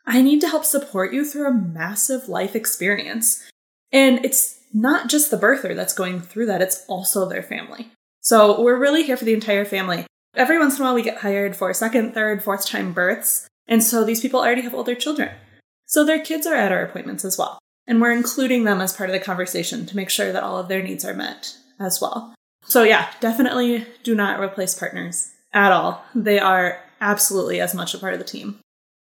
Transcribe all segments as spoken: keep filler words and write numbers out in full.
I need to help support you through a massive life experience. And it's not just the birther that's going through that, it's also their family. So we're really here for the entire family. Every once in a while we get hired for second, third, fourth time births. And so these people already have older children. So their kids are at our appointments as well. And we're including them as part of the conversation to make sure that all of their needs are met as well. So yeah, definitely do not replace partners at all. They are absolutely as much a part of the team.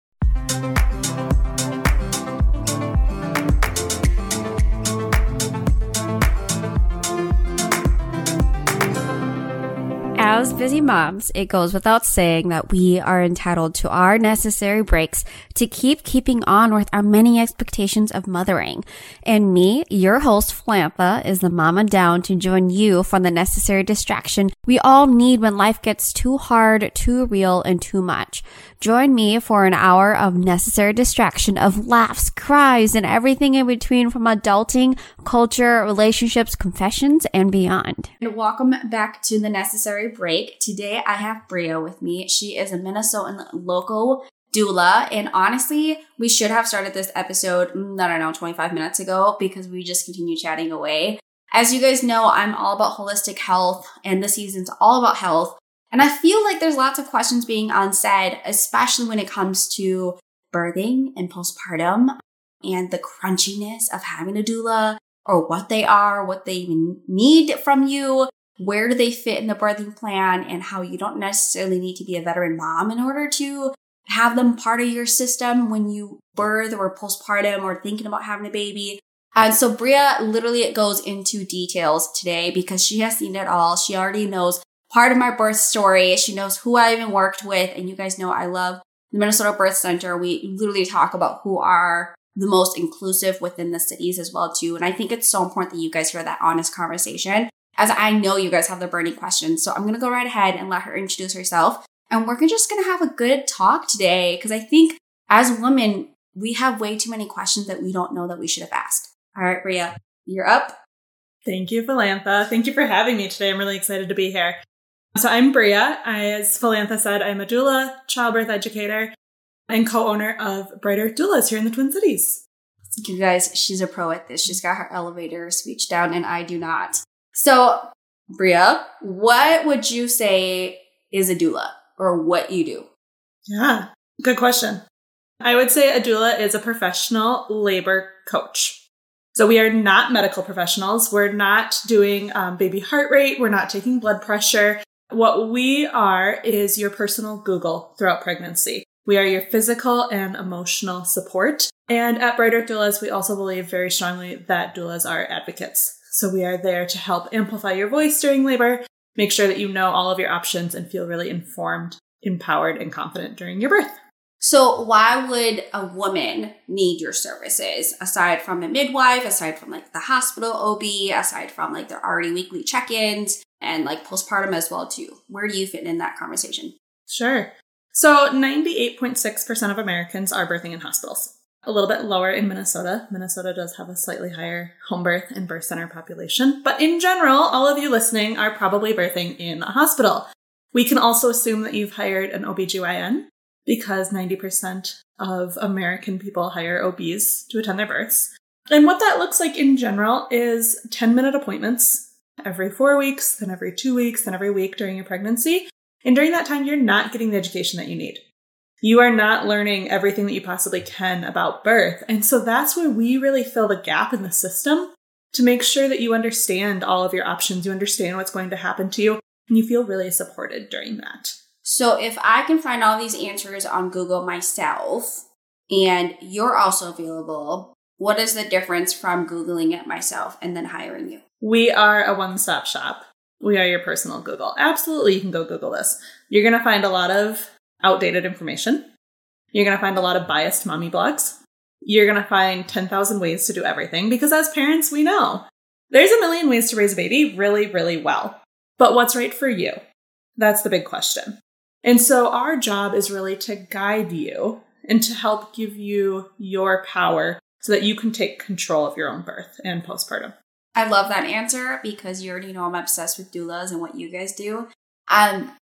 As busy moms, it goes without saying that we are entitled to our necessary breaks to keep keeping on with our many expectations of mothering. And me, your host, Flantha, is the mama down to join you for the necessary distraction we all need when life gets too hard, too real, and too much. Join me for an hour of necessary distraction of laughs, cries, and everything in between from adulting, culture, relationships, confessions, and beyond. And welcome back to the Necessary Break. Today I have Bria with me. She is a Minnesotan local doula. And honestly, we should have started this episode, I don't know, twenty-five minutes ago because we just continue chatting away. As you guys know, I'm all about holistic health and the season's all about health. And I feel like there's lots of questions being unsaid, especially when it comes to birthing and postpartum and the crunchiness of having a doula, or what they are, what they even need from you, where do they fit in the birthing plan, and how you don't necessarily need to be a veteran mom in order to have them part of your system when you birth or postpartum or thinking about having a baby. And so Bria literally it goes into details today because she has seen it all. She already knows part of my birth story. She knows who I even worked with. And you guys know I love the Minnesota Birth Center. We literally talk about who are the most inclusive within the cities as well too. And I think it's so important that you guys hear that honest conversation, as I know you guys have the burning questions. So I'm going to go right ahead and let her introduce herself. And we're just going to have a good talk today because I think as women, we have way too many questions that we don't know that we should have asked. All right, Bria, you're up. Thank you, Philantha. Thank you for having me today. I'm really excited to be here. So I'm Bria. As Philantha said, I'm a doula, childbirth educator, and co-owner of Brighter Doulas here in the Twin Cities. You guys, she's a pro at this. She's got her elevator speech down, and I do not. So, Bria, what would you say is a doula, or what you do? Yeah, good question. I would say a doula is a professional labor coach. So we are not medical professionals. We're not doing um, baby heart rate. We're not taking blood pressure. What we are is your personal Google throughout pregnancy. We are your physical and emotional support. And at Brighter Doulas, we also believe very strongly that doulas are advocates. So we are there to help amplify your voice during labor, make sure that you know all of your options and feel really informed, empowered, and confident during your birth. So why would a woman need your services aside from a midwife, aside from like the hospital O B, aside from like their already weekly check-ins and like postpartum as well too? Where do you fit in that conversation? Sure. So ninety-eight point six percent of Americans are birthing in hospitals. A little bit lower in Minnesota. Minnesota does have a slightly higher home birth and birth center population. But in general, all of you listening are probably birthing in a hospital. We can also assume that you've hired an O B G Y N because ninety percent of American people hire O Bs to attend their births. And what that looks like in general is ten-minute appointments every four weeks, then every two weeks, then every week during your pregnancy. And during that time, you're not getting the education that you need. You are not learning everything that you possibly can about birth. And so that's where we really fill the gap in the system to make sure that you understand all of your options, you understand what's going to happen to you, and you feel really supported during that. So if I can find all these answers on Google myself, and you're also available, what is the difference from Googling it myself and then hiring you? We are a one-stop shop. We are your personal Google. Absolutely, you can go Google this. You're going to find a lot of outdated information. You're going to find a lot of biased mommy blogs. You're going to find ten thousand ways to do everything because as parents, we know there's a million ways to raise a baby really, really well. But what's right for you? That's the big question. And so our job is really to guide you and to help give you your power so that you can take control of your own birth and postpartum. I love that answer because you already know I'm obsessed with doulas and what you guys do. Um,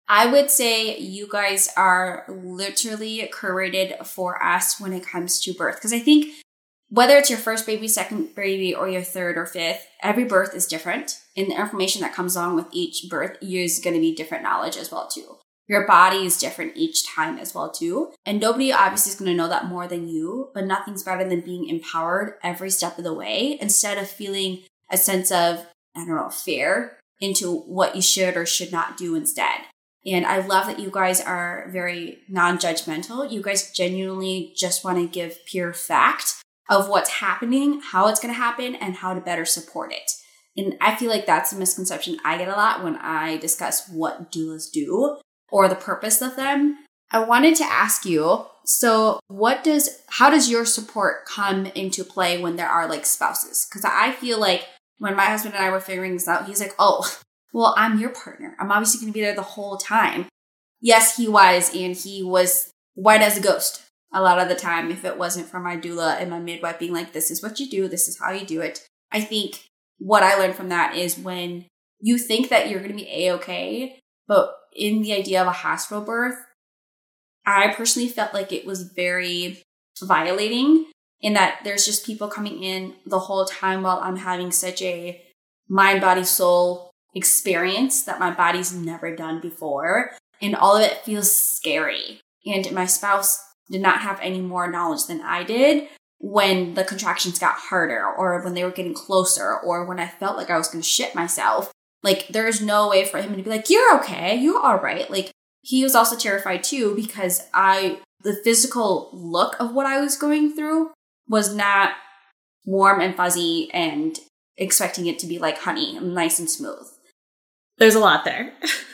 I would say you guys are literally curated for us when it comes to birth. Because I think whether it's your first baby, second baby, or your third or fifth, every birth is different. And the information that comes along with each birth is going to be different knowledge as well, too. Your body is different each time as well, too. And nobody obviously is going to know that more than you, but nothing's better than being empowered every step of the way instead of feeling a sense of, I don't know, fear into what you should or should not do instead. And I love that you guys are very non-judgmental. You guys genuinely just want to give pure fact of what's happening, how it's going to happen, and how to better support it. And I feel like that's a misconception I get a lot when I discuss what doulas do or the purpose of them. I wanted to ask you, so what does, how does your support come into play when there are like spouses? Because I feel like when my husband and I were figuring this out, he's like, oh, well, I'm your partner. I'm obviously going to be there the whole time. Yes, he was, and he was white as a ghost a lot of the time if it wasn't for my doula and my midwife being like, this is what you do, this is how you do it. I think what I learned from that is when you think that you're going to be A-okay, but in the idea of a hospital birth, I personally felt like it was very violating in that there's just people coming in the whole time while I'm having such a mind, body, soul experience that my body's never done before. And all of it feels scary. And my spouse did not have any more knowledge than I did when the contractions got harder or when they were getting closer or when I felt like I was going to shit myself. Like, there's no way for him to be like, you're okay, you're all right. Like, he was also terrified too because I, the physical look of what I was going through was not warm and fuzzy and expecting it to be like honey, nice and smooth. There's a lot there.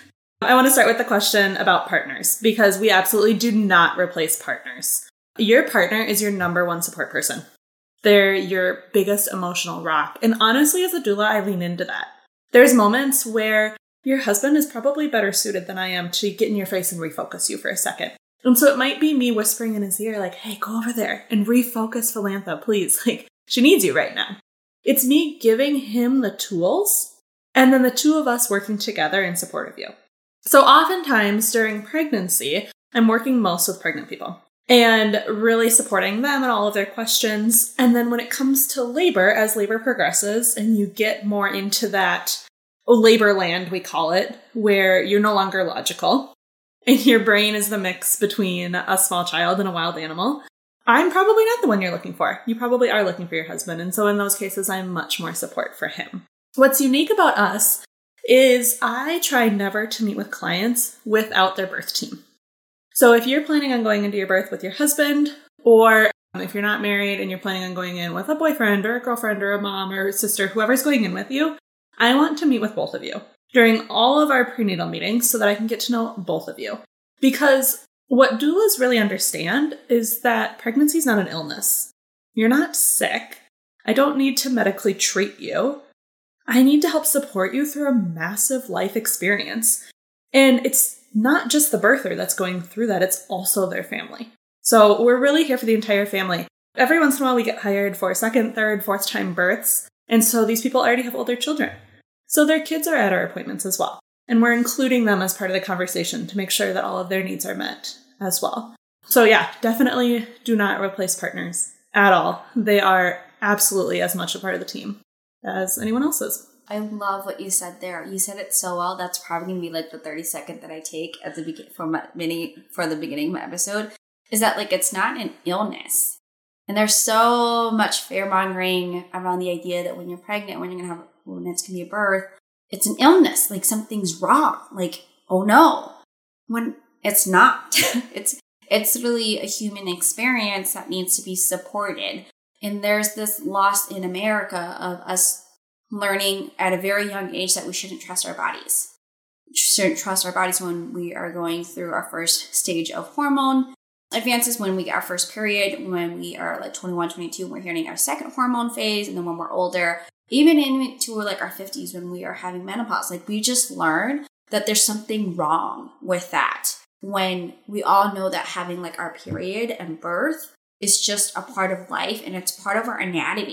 I want to start with the question about partners because we absolutely do not replace partners. Your partner is your number one support person. They're your biggest emotional rock. And honestly, as a doula, I lean into that. There's moments where your husband is probably better suited than I am to get in your face and refocus you for a second. And so it might be me whispering in his ear like, hey, go over there and refocus Philantha, please. Like, she needs you right now. It's me giving him the tools and then the two of us working together in support of you. So oftentimes during pregnancy, I'm working most with pregnant people and really supporting them and all of their questions. And then when it comes to labor, as labor progresses and you get more into that labor land, we call it, where you're no longer logical and your brain is the mix between a small child and a wild animal, I'm probably not the one you're looking for. You probably are looking for your husband. And so in those cases, I'm much more support for him. What's unique about us is I try never to meet with clients without their birth team. So if you're planning on going into your birth with your husband, or if you're not married and you're planning on going in with a boyfriend or a girlfriend or a mom or a sister, whoever's going in with you, I want to meet with both of you during all of our prenatal meetings so that I can get to know both of you. Because what doulas really understand is that pregnancy is not an illness. You're not sick. I don't need to medically treat you. I need to help support you through a massive life experience. And it's not just the birther that's going through that, it's also their family. So we're really here for the entire family. Every once in a while we get hired for second, third, fourth time births. And so these people already have older children. So their kids are at our appointments as well. And we're including them as part of the conversation to make sure that all of their needs are met as well. So yeah, definitely do not replace partners at all. They are absolutely as much a part of the team as anyone else's. I love what you said there. You said it so well. That's probably going to be like the thirty second that I take at the beginning for my mini for the beginning of my episode. Is that like it's not an illness, and there's so much fear mongering around the idea that when you're pregnant, when you're going to have when it's going to be a birth, it's an illness. Like something's wrong. Like oh no, when it's not. it's it's really a human experience that needs to be supported. And there's this loss in America of us learning at a very young age that we shouldn't trust our bodies. We shouldn't trust our bodies when we are going through our first stage of hormone advances, when we get our first period, when we are like twenty-one, twenty-two, we're hitting our second hormone phase, and then when we're older, even into like our fifties when we are having menopause. Like we just learn that there's something wrong with that. When we all know that having like our period and birth is just a part of life and it's part of our anatomy.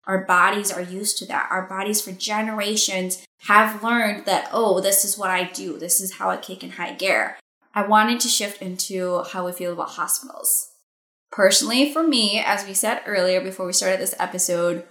Our bodies are used to that. Our bodies for generations have learned that, oh, this is what I do. This is how I kick in high gear. I wanted to shift into how we feel about hospitals. Personally, for me, as we said earlier before we started this episode,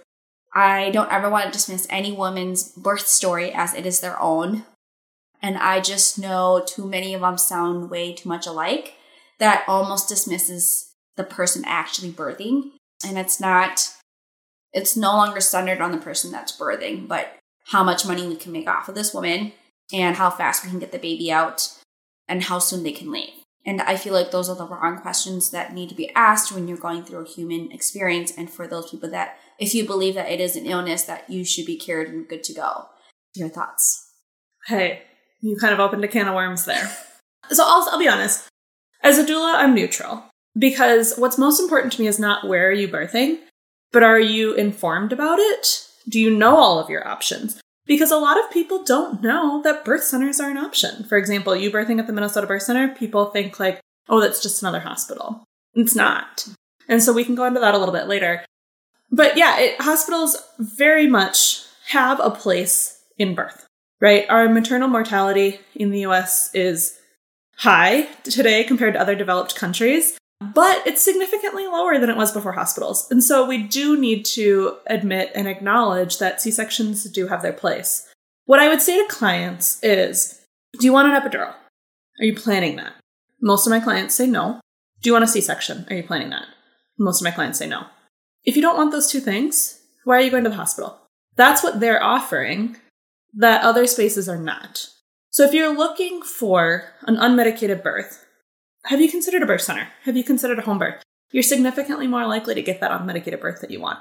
I don't ever want to dismiss any woman's birth story as it is their own. And I just know too many of them sound way too much alike that almost dismisses the person actually birthing. And it's not, it's no longer centered on the person that's birthing, but how much money we can make off of this woman and how fast we can get the baby out and how soon they can leave. And I feel like those are the wrong questions that need to be asked when you're going through a human experience. And for those people that, if you believe that it is an illness, that you should be cured and good to go. Your thoughts? Hey, you kind of opened a can of worms there. So I'll, I'll be honest. As a doula, I'm neutral. Because what's most important to me is not where are you birthing, but are you informed about it? Do you know all of your options? Because a lot of people don't know that birth centers are an option. For example, you birthing at the Minnesota Birth Center, people think like, oh, that's just another hospital. It's not. And so we can go into that a little bit later. But yeah, it, hospitals very much have a place in birth, right? Our maternal mortality in the U S is high today compared to other developed countries, but it's significantly lower than it was before hospitals. And so we do need to admit and acknowledge that C-sections do have their place. What I would say to clients is, do you want an epidural? Are you planning that? Most of my clients say no. Do you want a C-section? Are you planning that? Most of my clients say no. If you don't want those two things, why are you going to the hospital? That's what they're offering that other spaces are not. So if you're looking for an unmedicated birth, have you considered a birth center? Have you considered a home birth? You're significantly more likely to get that unmedicated birth that you want.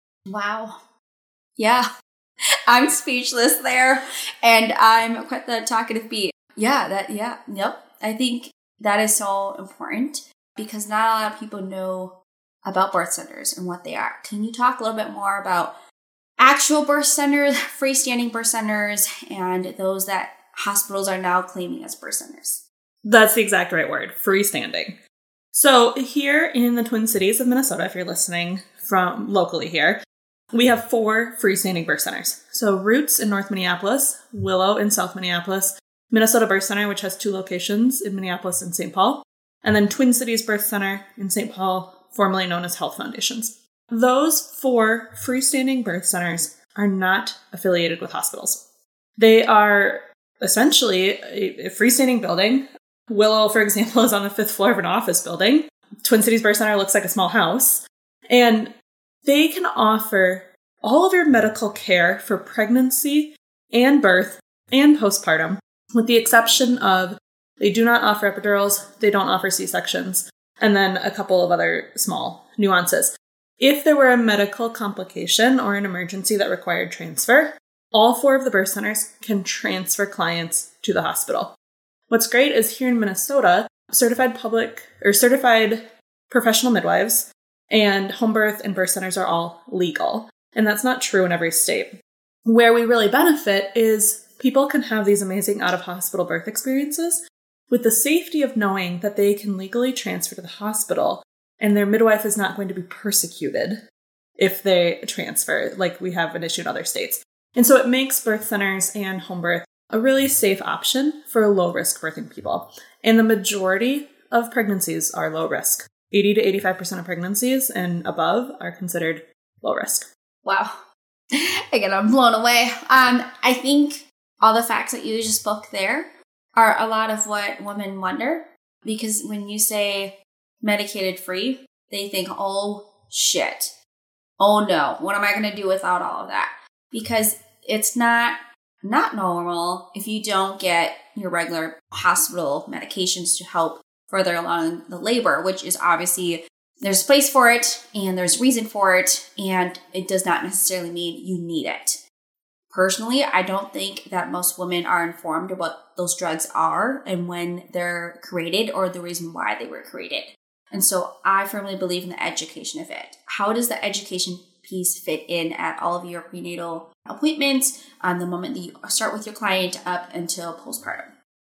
Wow. Yeah. I'm speechless there. And I'm quite the talkative bee. Yeah, that, yeah, yep. I think that is so important because not a lot of people know about birth centers and what they are. Can you talk a little bit more about actual birth centers, freestanding birth centers, and those that hospitals are now claiming as birth centers? That's the exact right word, freestanding. So here in the Twin Cities of Minnesota, if you're listening from locally here, we have four freestanding birth centers. So Roots in North Minneapolis, Willow in South Minneapolis, Minnesota Birth Center, which has two locations in Minneapolis and Saint Paul, and then Twin Cities Birth Center in Saint Paul, formerly known as Health Foundations. Those four freestanding birth centers are not affiliated with hospitals. They are essentially a, a freestanding building. Willow, for example, is on the fifth floor of an office building. Twin Cities Birth Center looks like a small house. And they can offer all of your medical care for pregnancy and birth and postpartum, with the exception of they do not offer epidurals, they don't offer C-sections, and then a couple of other small nuances. If there were a medical complication or an emergency that required transfer, all four of the birth centers can transfer clients to the hospital. What's great is here in Minnesota, certified public or certified professional midwives and home birth and birth centers are all legal. And that's not true in every state. Where we really benefit is people can have these amazing out-of-hospital birth experiences with the safety of knowing that they can legally transfer to the hospital and their midwife is not going to be persecuted if they transfer, like we have an issue in other states. And so it makes birth centers and home birth a really safe option for low-risk birthing people. And the majority of pregnancies are low risk. eighty to eighty-five percent of pregnancies and above are considered low risk. Wow. Again, I'm blown away. Um, I think all the facts that you just spoke there are a lot of what women wonder. Because when you say medicated free, they think, oh, shit. Oh, no. What am I going to do without all of that? Because it's not not normal if you don't get your regular hospital medications to help further along the labor, which is obviously there's a place for it and there's reason for it, and it does not necessarily mean you need it. Personally, I don't think that most women are informed of what those drugs are and when they're created or the reason why they were created. And so I firmly believe in the education of it. How does the education piece fit in at all of your prenatal appointments on the moment that you start with your client up until postpartum?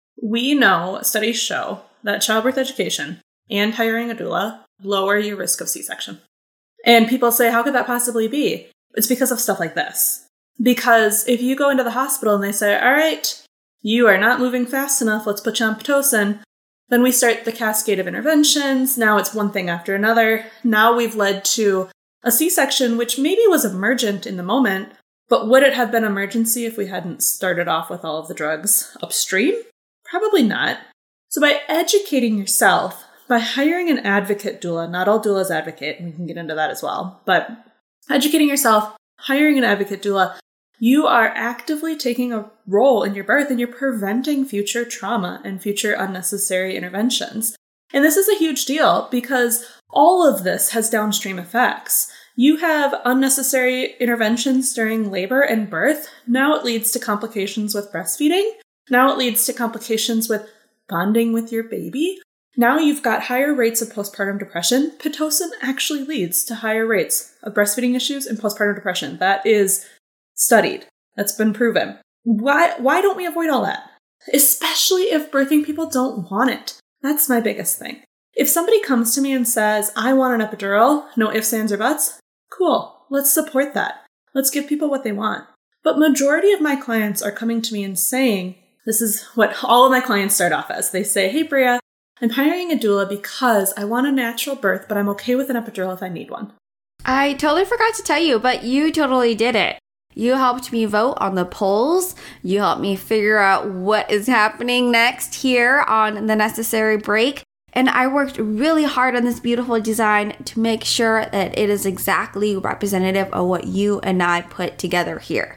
We know, studies show, that childbirth education and hiring a doula lower your risk of C-section. And people say, how could that possibly be? It's because of stuff like this. Because if you go into the hospital and they say, all right, you are not moving fast enough, let's put you on Pitocin, then we start the cascade of interventions. Now it's one thing after another. Now we've led to a C-section, which maybe was emergent in the moment, but would it have been emergency if we hadn't started off with all of the drugs upstream? Probably not. So by educating yourself, by hiring an advocate doula, not all doulas advocate, and we can get into that as well, but educating yourself, hiring an advocate doula, you are actively taking a role in your birth and you're preventing future trauma and future unnecessary interventions. And this is a huge deal because all of this has downstream effects. You have unnecessary interventions during labor and birth. Now it leads to complications with breastfeeding. Now it leads to complications with bonding with your baby. Now you've got higher rates of postpartum depression. Pitocin actually leads to higher rates of breastfeeding issues and postpartum depression. That is studied. That's been proven. Why, why don't we avoid all that? Especially if birthing people don't want it. That's my biggest thing. If somebody comes to me and says, I want an epidural, no ifs, ands, or buts, cool. Let's support that. Let's give people what they want. But majority of my clients are coming to me and saying, this is what all of my clients start off as. They say, hey, Bria, I'm hiring a doula because I want a natural birth, but I'm okay with an epidural if I need one. I totally forgot to tell you, but you totally did it. You helped me vote on the polls. You helped me figure out what is happening next here on The Necessary Break. And I worked really hard on this beautiful design to make sure that it is exactly representative of what you and I put together here.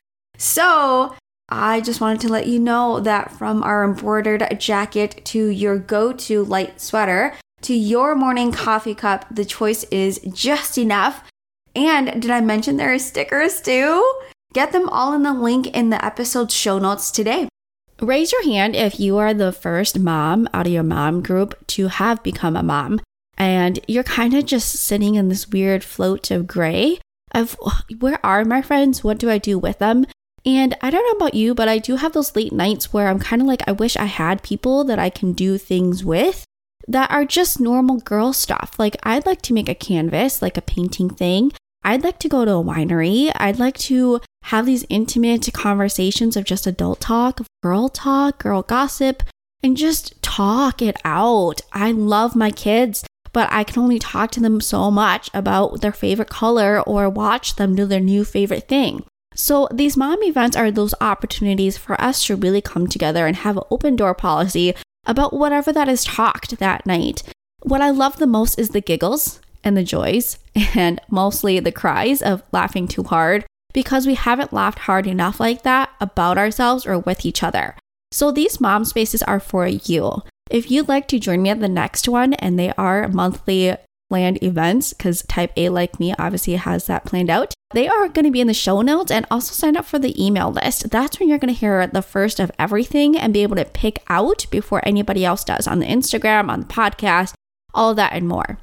So I just wanted to let you know that from our embroidered jacket to your go-to light sweater to your morning coffee cup, the choice is just enough. And did I mention there are stickers too? Get them all in the link in the episode show notes today. Raise your hand if you are the first mom out of your mom group to have become a mom. And you're kind of just sitting in this weird float of gray of where are my friends? What do I do with them? And I don't know about you, but I do have those late nights where I'm kind of like, I wish I had people that I can do things with that are just normal girl stuff. Like I'd like to make a canvas, like a painting thing. I'd like to go to a winery. I'd like to have these intimate conversations of just adult talk, girl talk, girl gossip, and just talk it out. I love my kids, but I can only talk to them so much about their favorite color or watch them do their new favorite thing. So these mom events are those opportunities for us to really come together and have an open door policy about whatever that is talked that night. What I love the most is the giggles and the joys and mostly the cries of laughing too hard because we haven't laughed hard enough like that about ourselves or with each other. So these mom spaces are for you. If you'd like to join me at the next one, and they are monthly planned events because type A like me obviously has that planned out, they are going to be in the show notes, and also sign up for the email list. That's when you're going to hear the first of everything and be able to pick out before anybody else does on the Instagram, on the podcast, all of that and more.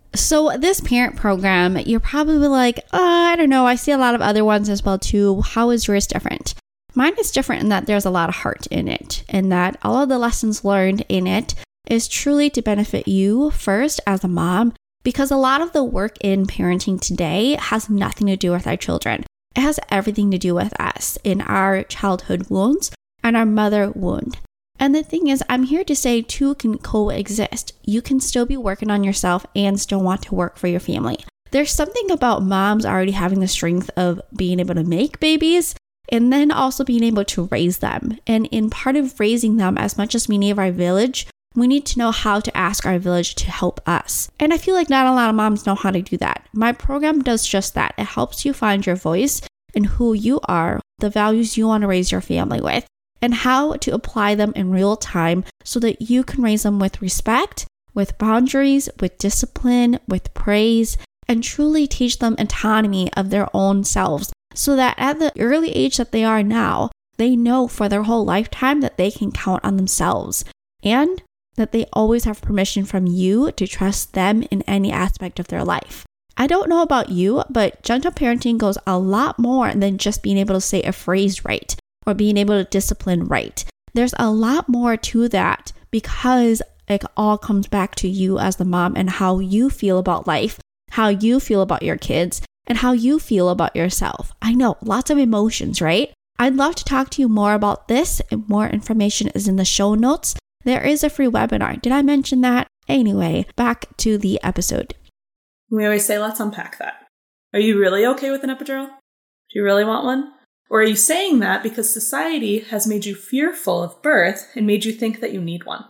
So this parent program, you're probably like, oh, I don't know. I see a lot of other ones as well too. How is yours different? Mine is different in that there's a lot of heart in it, and that all of the lessons learned in it is truly to benefit you first as a mom, because a lot of the work in parenting today has nothing to do with our children. It has everything to do with us in our childhood wounds and our mother wound. And the thing is, I'm here to say two can coexist. You can still be working on yourself and still want to work for your family. There's something about moms already having the strength of being able to make babies and then also being able to raise them. And in part of raising them, as much as we need our village, we need to know how to ask our village to help us. And I feel like not a lot of moms know how to do that. My program does just that. It helps you find your voice and who you are, the values you want to raise your family with, and how to apply them in real time so that you can raise them with respect, with boundaries, with discipline, with praise, and truly teach them autonomy of their own selves so that at the early age that they are now, they know for their whole lifetime that they can count on themselves and that they always have permission from you to trust them in any aspect of their life. I don't know about you, but gentle parenting goes a lot more than just being able to say a phrase right or being able to discipline right. There's a lot more to that because it all comes back to you as the mom and how you feel about life, how you feel about your kids, and how you feel about yourself. I know, lots of emotions, right? I'd love to talk to you more about this, and more information is in the show notes. There is a free webinar. Did I mention that? Anyway, back to the episode. We always say, let's unpack that. Are you really okay with an epidural? Do you really want one? Or are you saying that because society has made you fearful of birth and made you think that you need one?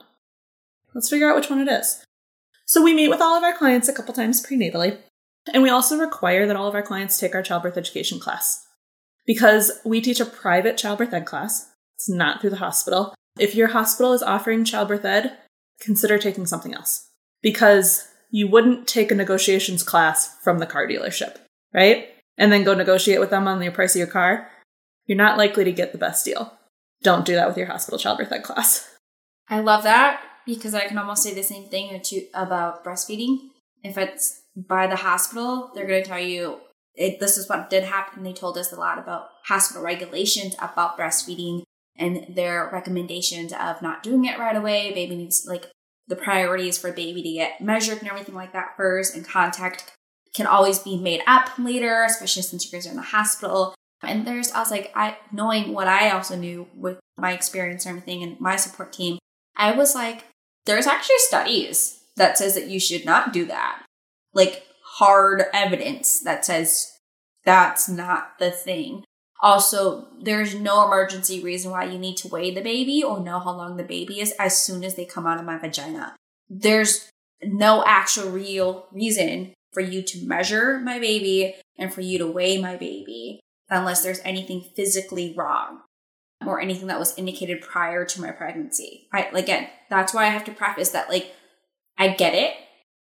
Let's figure out which one it is. So we meet with all of our clients a couple times prenatally, and we also require that all of our clients take our childbirth education class. Because we teach a private childbirth ed class. It's not through the hospital. If your hospital is offering childbirth ed, consider taking something else. Because you wouldn't take a negotiations class from the car dealership, right? And then go negotiate with them on the price of your car. You're not likely to get the best deal. Don't do that with your hospital childbirth ed class. I love that, because I can almost say the same thing about breastfeeding. If it's by the hospital, they're going to tell you, it, this is what did happen. They told us a lot about hospital regulations about breastfeeding and their recommendations of not doing it right away. Baby needs, like, the priorities for baby to get measured and everything like that first, and contact can always be made up later, especially since you guys are in the hospital. And there's, I was like, I knowing what I also knew with my experience and everything and my support team, I was like, there's actually studies that says that you should not do that. Like, hard evidence that says that's not the thing. Also, there's no emergency reason why you need to weigh the baby or know how long the baby is as soon as they come out of my vagina. There's no actual real reason for you to measure my baby and for you to weigh my baby unless there's anything physically wrong or anything that was indicated prior to my pregnancy. I, again, that's why I have to preface that, like, I get it,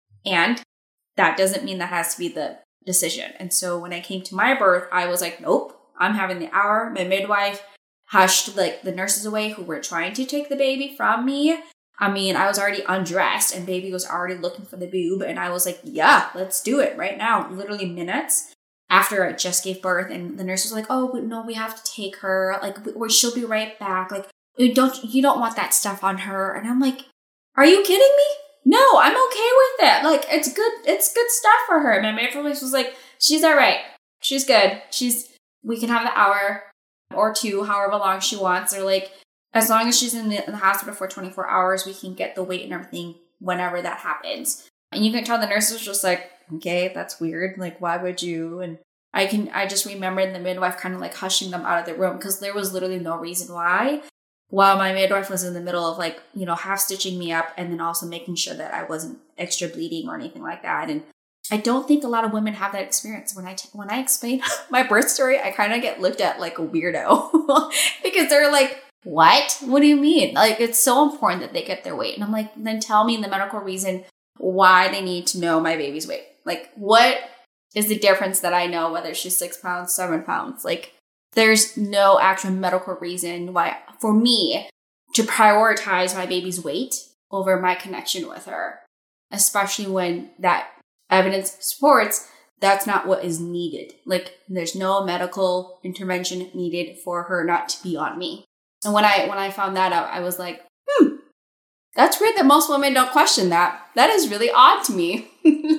and that doesn't mean that has to be the decision. And so when I came to my birth, I was like, nope, I'm having the hour. My midwife hushed, like, the nurses away who were trying to take the baby from me. I mean, I was already undressed and baby was already looking for the boob. And I was like, yeah, let's do it right now. Literally minutes after I just gave birth. And the nurse was like, oh, no, we have to take her. Like, we, she'll be right back. Like, don't, you don't want that stuff on her. And I'm like, are you kidding me? No, I'm okay with it. Like, it's good. It's good stuff for her. And my midwife was like, she's all right. She's good. She's, we can have the hour or two, however long she wants. Or like, as long as she's in the, in the hospital for twenty-four hours, we can get the weight and everything whenever that happens. And you can tell the nurse was just like, okay, that's weird. Like, why would you? And I can, I just remember the midwife kind of like hushing them out of the room because there was literally no reason why. While my midwife was in the middle of, like, you know, half stitching me up and then also making sure that I wasn't extra bleeding or anything like that. And I don't think a lot of women have that experience. When I t- when I explain my birth story, I kind of get looked at like a weirdo because they're like, what? What do you mean? Like, it's so important that they get their weight. And I'm like, then tell me the medical reason why they need to know my baby's weight. Like, what is the difference that I know whether she's six pounds, seven pounds? Like, there's no actual medical reason why, for me, to prioritize my baby's weight over my connection with her, especially when that evidence supports that's not what is needed. Like, there's no medical intervention needed for her not to be on me. And when I when I found that out, I was like, hmm, that's weird that most women don't question that. That is really odd to me.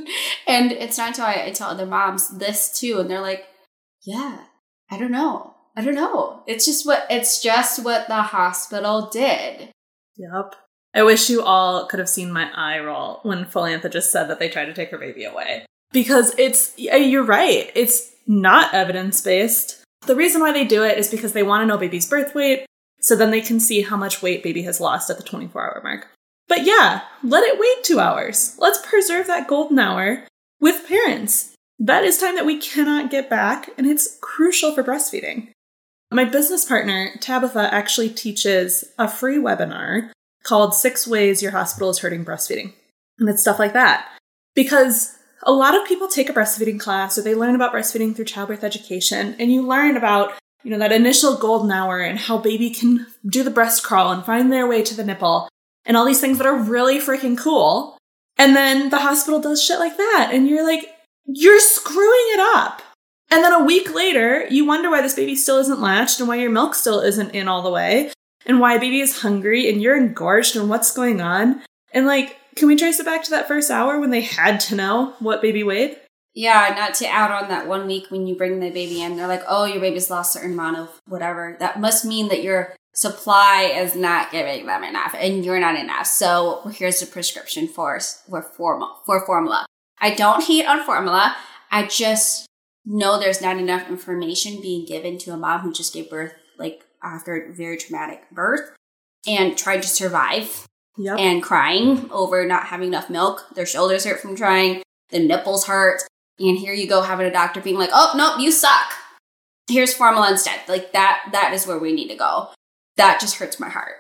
And it's not until I, I tell other moms this too, and they're like, yeah, I don't know. I don't know. It's just what it's just what the hospital did. Yep. I wish you all could have seen my eye roll when Philantha just said that they tried to take her baby away. Because it's, you're right, it's not evidence-based. The reason why they do it is because they want to know baby's birth weight, so then they can see how much weight baby has lost at the twenty-four hour mark. But yeah, let it wait two hours. Let's preserve that golden hour with parents. That is time that we cannot get back, and it's crucial for breastfeeding. My business partner, Tabitha, actually teaches a free webinar called Six Ways Your Hospital is Hurting Breastfeeding. And it's stuff like that. Because a lot of people take a breastfeeding class or they learn about breastfeeding through childbirth education, and you learn about, you know, that initial golden hour and how baby can do the breast crawl and find their way to the nipple and all these things that are really freaking cool. And then the hospital does shit like that. And you're like, you're screwing it up. And then a week later, you wonder why this baby still isn't latched and why your milk still isn't in all the way and why baby is hungry and you're engorged and what's going on. And like, can we trace it back to that first hour when they had to know what baby weighed? Yeah, not to out on that one week when you bring the baby in. They're like, oh, your baby's lost a certain amount of whatever. That must mean that your supply is not giving them enough and you're not enough. So here's the prescription for, for, formula, for formula. I don't hate on formula. I just know there's not enough information being given to a mom who just gave birth, like after a very traumatic birth and tried to survive yep. and crying over not having enough milk. Their shoulders hurt from trying. The nipples hurt. And here you go having a doctor being like, oh, no, you suck. Here's formula instead. Like that, that is where we need to go. That just hurts my heart.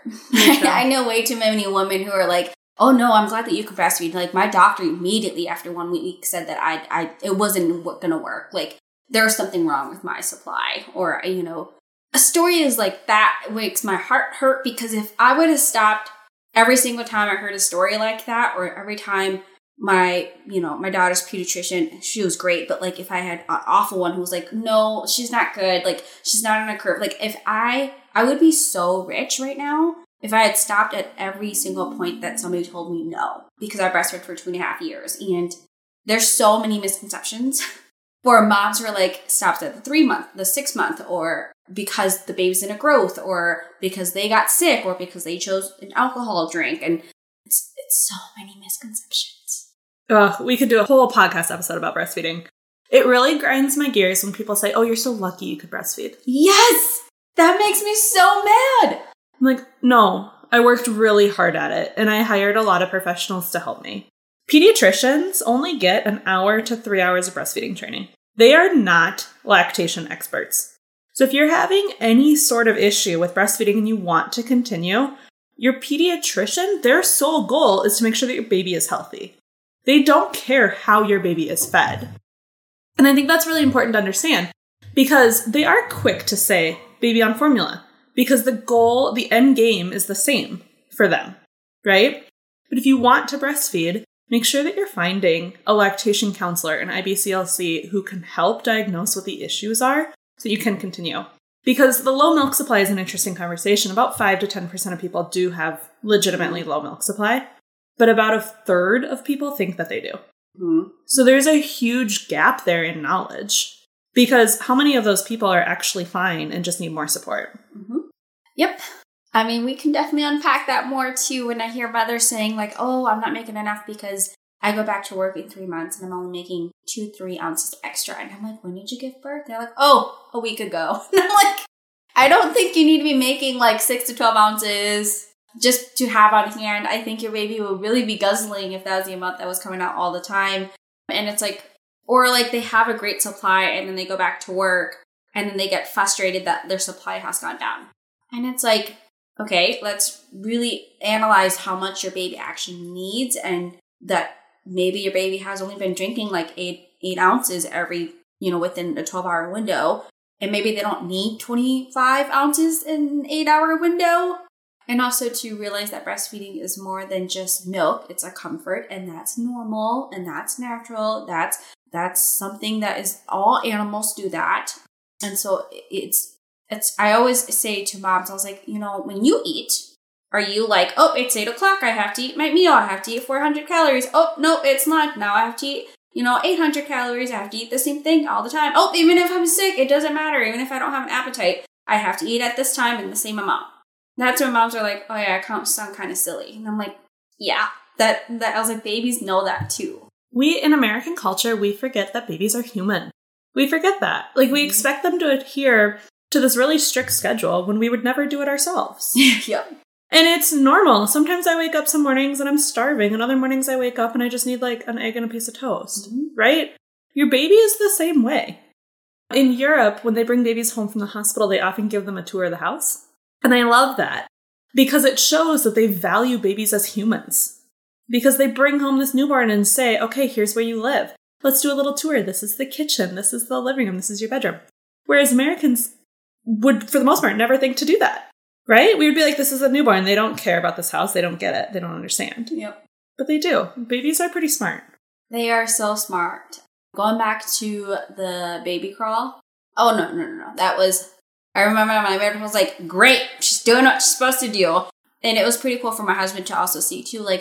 I know way too many women who are like, oh no, I'm glad that you can breastfeed. Like my doctor immediately after one week said that I, I, it wasn't going to work. Like there's something wrong with my supply. Or, you know, a story is like that makes my heart hurt because if I would have stopped every single time I heard a story like that, or every time my, you know, my daughter's pediatrician, she was great, but like if I had an awful one who was like, no, she's not good, like she's not on a curve, like if I, I would be so rich right now if I had stopped at every single point that somebody told me no, because I breastfed for two and a half years. And there's so many misconceptions where moms are like, stopped at the three month, the six month, or because the baby's in a growth, or because they got sick, or because they chose an alcohol drink. And it's, it's so many misconceptions. Ugh, we could do a whole podcast episode about breastfeeding. It really grinds my gears when people say, oh, you're so lucky you could breastfeed. Yes! That makes me so mad! I'm like, no, I worked really hard at it, and I hired a lot of professionals to help me. Pediatricians only get an hour to three hours of breastfeeding training. They are not lactation experts. So if you're having any sort of issue with breastfeeding and you want to continue, your pediatrician, their sole goal is to make sure that your baby is healthy. They don't care how your baby is fed. And I think that's really important to understand because they are quick to say baby on formula because the goal, the end game is the same for them, right? But if you want to breastfeed, make sure that you're finding a lactation counselor, an I B C L C, who can help diagnose what the issues are so you can continue. Because the low milk supply is an interesting conversation. About five to ten percent of people do have legitimately low milk supply. But about a third of people think that they do. Mm-hmm. So there's a huge gap there in knowledge because how many of those people are actually fine and just need more support? Mm-hmm. Yep. I mean, we can definitely unpack that more too when I hear mothers saying like, oh, I'm not making enough because I go back to work in three months and I'm only making two, three ounces extra. And I'm like, when did you give birth? They're like, oh, a week ago. And I'm like, I don't think you need to be making like six to twelve ounces just to have on hand. I think your baby will really be guzzling if that was the amount that was coming out all the time. And it's like, or like they have a great supply and then they go back to work and then they get frustrated that their supply has gone down. And it's like, okay, let's really analyze how much your baby actually needs and that maybe your baby has only been drinking like eight, eight ounces every, you know, within a twelve hour window. And maybe they don't need twenty-five ounces in an eight hour window. And also to realize that breastfeeding is more than just milk. It's a comfort and that's normal and that's natural. That's that's something that is, all animals do that. And so it's, it's, I always say to moms, I was like, you know, when you eat, are you like, oh, it's eight o'clock. I have to eat my meal. I have to eat four hundred calories. Oh, no, it's lunch. Now I have to eat, you know, eight hundred calories. I have to eat the same thing all the time. Oh, even if I'm sick, it doesn't matter. Even if I don't have an appetite, I have to eat at this time in the same amount. That's when moms are like, oh yeah, I sound kind of silly. And I'm like, yeah, that, that, I was like, babies know that too. We, in American culture, we forget that babies are human. We forget that. Like, we expect them to adhere to this really strict schedule when we would never do it ourselves. Yep. And it's normal. Sometimes I wake up some mornings and I'm starving, and other mornings I wake up and I just need like an egg and a piece of toast, mm-hmm. right? Your baby is the same way. In Europe, when they bring babies home from the hospital, they often give them a tour of the house. And I love that because it shows that they value babies as humans. Because they bring home this newborn and say, okay, here's where you live. Let's do a little tour. This is the kitchen. This is the living room. This is your bedroom. Whereas Americans would, for the most part, never think to do that. Right? We would be like, this is a newborn. They don't care about this house. They don't get it. They don't understand. Yep. But they do. Babies are pretty smart. They are so smart. Going back to the baby crawl. Oh, no, no, no, no. That was... I remember my midwife was like, great, she's doing what she's supposed to do. And it was pretty cool for my husband to also see, too. Like,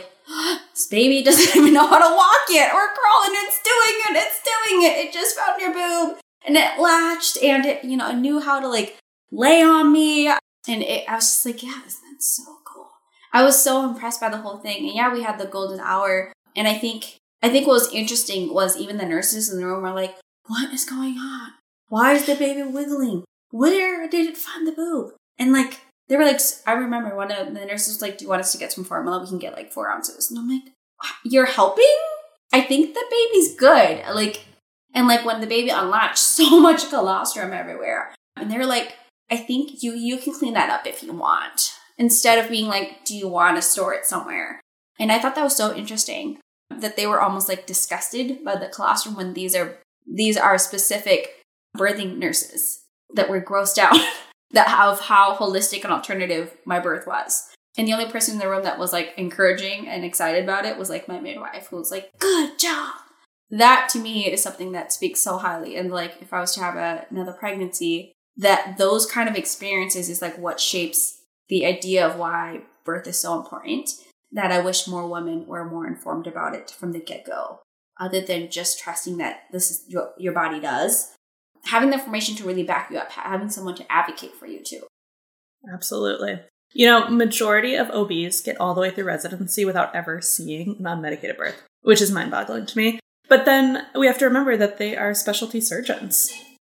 this baby doesn't even know how to walk yet or crawl, and it's doing it, it's doing it. It just found your boob, and it latched, and it, you know, it knew how to like lay on me. And it, I was just like, yeah, isn't that so cool? I was so impressed by the whole thing. And yeah, we had the golden hour. And I think, I think what was interesting was even the nurses in the room were like, what is going on? Why is the baby wiggling? Where did it find the boob? And like, they were like, I remember one of the nurses was like, do you want us to get some formula? We can get like four ounces. And I'm like, you're helping? I think the baby's good. Like, and like when the baby unlatched, so much colostrum everywhere. And they were like, I think you, you can clean that up if you want. Instead of being like, do you want to store it somewhere? And I thought that was so interesting that they were almost like disgusted by the colostrum when these are, these are specific birthing nurses that were grossed out. That of how holistic and alternative my birth was. And the only person in the room that was like encouraging and excited about it was like my midwife, who was like, good job. That to me is something that speaks so highly. And like, if I was to have a, another pregnancy, that those kind of experiences is like what shapes the idea of why birth is so important, that I wish more women were more informed about it from the get-go, other than just trusting that this is what your body does. Having the information to really back you up, having someone to advocate for you too. Absolutely. You know, majority of O Bs get all the way through residency without ever seeing an unmedicated birth, which is mind-boggling to me. But then we have to remember that they are specialty surgeons.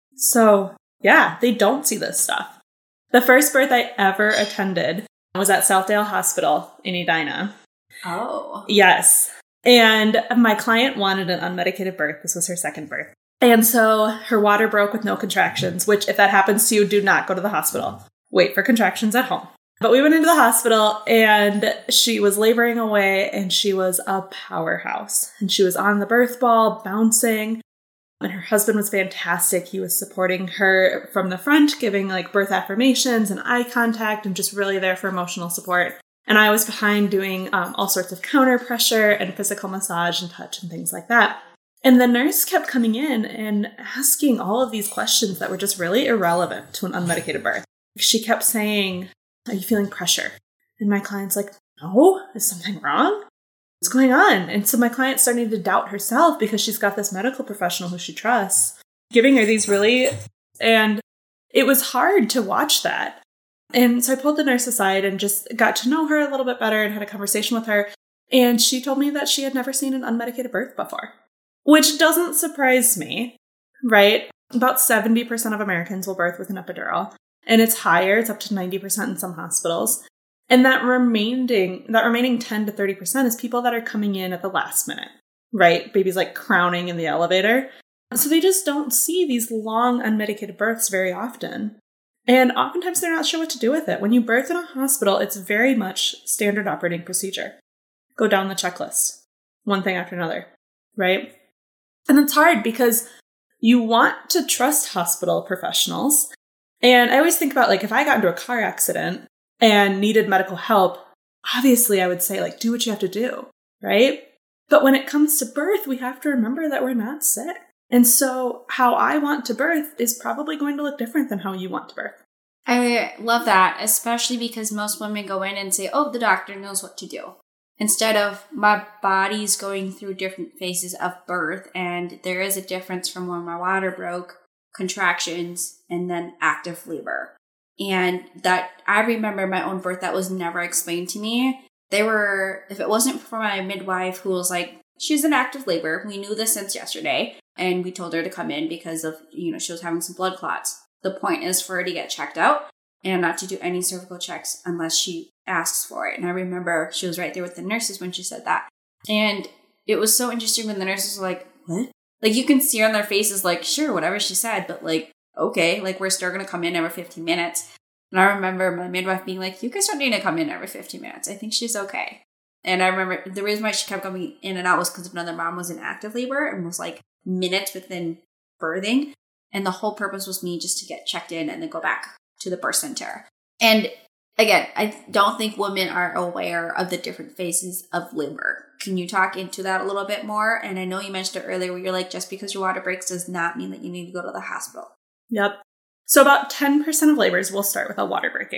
So yeah, they don't see this stuff. The first birth I ever attended was at Southdale Hospital in Edina. Oh. Yes. And my client wanted an unmedicated birth. This was her second birth. And so her water broke with no contractions, which if that happens to you, do not go to the hospital. Wait for contractions at home. But we went into the hospital and she was laboring away and she was a powerhouse. And she was on the birth ball, bouncing. And her husband was fantastic. He was supporting her from the front, giving like birth affirmations and eye contact and just really there for emotional support. And I was behind doing um, all sorts of counter pressure and physical massage and touch and things like that. And the nurse kept coming in and asking all of these questions that were just really irrelevant to an unmedicated birth. She kept saying, are you feeling pressure? And my client's like, no, is something wrong? What's going on? And so my client's starting to doubt herself because she's got this medical professional who she trusts, giving her these really, and it was hard to watch that. And so I pulled the nurse aside and just got to know her a little bit better and had a conversation with her. And she told me that she had never seen an unmedicated birth before, which doesn't surprise me, right? About seventy percent of Americans will birth with an epidural, and it's higher. It's up to ninety percent in some hospitals. And that remaining, that remaining ten to thirty percent is people that are coming in at the last minute, right? Babies like crowning in the elevator. So they just don't see these long unmedicated births very often. And oftentimes they're not sure what to do with it. When you birth in a hospital, it's very much standard operating procedure. Go down the checklist, one thing after another, right? And it's hard because you want to trust hospital professionals. And I always think about, like, if I got into a car accident and needed medical help, obviously I would say, like, do what you have to do, right? But when it comes to birth, we have to remember that we're not sick. And so how I want to birth is probably going to look different than how you want to birth. I love that, especially because most women go in and say, oh, the doctor knows what to do. Instead of my body's going through different phases of birth, and there is a difference from when my water broke, contractions, and then active labor. And that I remember my own birth that was never explained to me. They were, if it wasn't for my midwife who was like, she's in active labor. We knew this since yesterday. And we told her to come in because of, you know, she was having some blood clots. The point is for her to get checked out and not to do any cervical checks unless she asks for it. And I remember she was right there with the nurses when she said that. And it was so interesting when the nurses were like, what? Like, you can see on their faces, like, sure, whatever she said, but like, okay, like, we're still going to come in every fifteen minutes. And I remember my midwife being like, you guys don't need to come in every fifteen minutes. I think she's okay. And I remember the reason why she kept coming in and out was because another mom was in active labor and was like minutes within birthing. And the whole purpose was me just to get checked in and then go back to the birth center. And again, I don't think women are aware of the different phases of labor. Can you talk into that a little bit more? And I know you mentioned it earlier where you're like, just because your water breaks does not mean that you need to go to the hospital. Yep. So about ten percent of labors will start with a water breaking.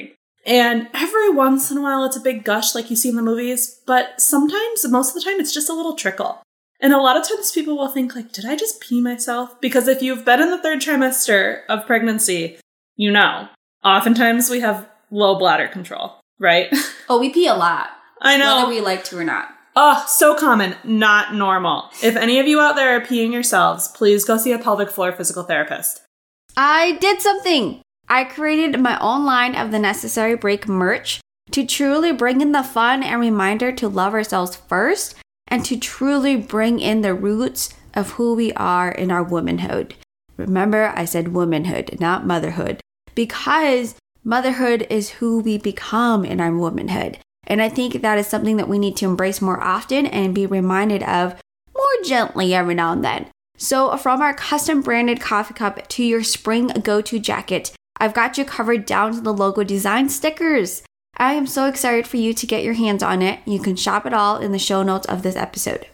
And every once in a while, it's a big gush like you see in the movies, but sometimes, most of the time, it's just a little trickle. And a lot of times people will think, like, did I just pee myself? Because if you've been in the third trimester of pregnancy, you know, oftentimes we have low bladder control, right? Oh, we pee a lot. I know. Whether we like to or not. Oh, so common, not normal. If any of you out there are peeing yourselves, please go see a pelvic floor physical therapist. I did something. I created my own line of the Necessary Break merch to truly bring in the fun and reminder to love ourselves first and to truly bring in the roots of who we are in our womanhood. Remember, I said womanhood, not motherhood, because motherhood is who we become in our womanhood. And I think that is something that we need to embrace more often and be reminded of more gently every now and then. So from our custom branded coffee cup to your spring go-to jacket, I've got you covered down to the logo design stickers. I am so excited for you to get your hands on it. You can shop it all in the show notes of this episode.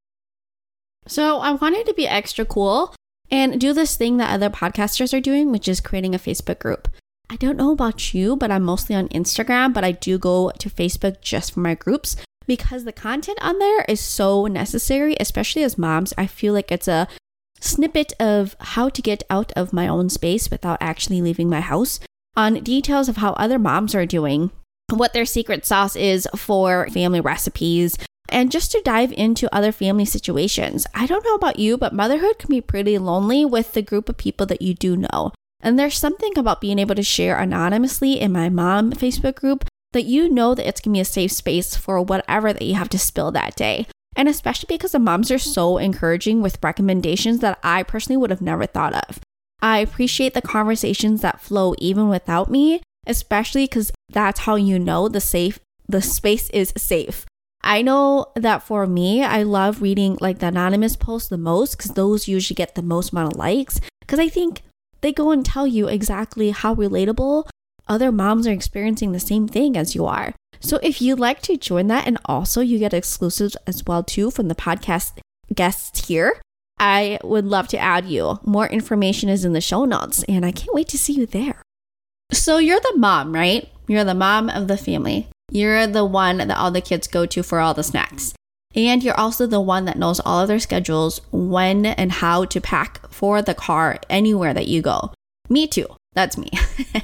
So I wanted to be extra cool and do this thing that other podcasters are doing, which is creating a Facebook group. I don't know about you, but I'm mostly on Instagram, but I do go to Facebook just for my groups because the content on there is so necessary, especially as moms. I feel like it's a snippet of how to get out of my own space without actually leaving my house, on details of how other moms are doing, what their secret sauce is for family recipes, and just to dive into other family situations. I don't know about you, but motherhood can be pretty lonely with the group of people that you do know. And there's something about being able to share anonymously in my mom Facebook group that you know that it's going to be a safe space for whatever that you have to spill that day. And especially because the moms are so encouraging with recommendations that I personally would have never thought of. I appreciate the conversations that flow even without me, especially because that's how you know the safe, the space is safe. I know that for me, I love reading like the anonymous posts the most because those usually get the most amount of likes because I think they go and tell you exactly how relatable other moms are experiencing the same thing as you are. So if you'd like to join that, and also you get exclusives as well too from the podcast guests here, I would love to add you. More information is in the show notes and I can't wait to see you there. So you're the mom, right? You're the mom of the family. You're the one that all the kids go to for all the snacks. And you're also the one that knows all of their schedules, when and how to pack for the car anywhere that you go. Me too. That's me.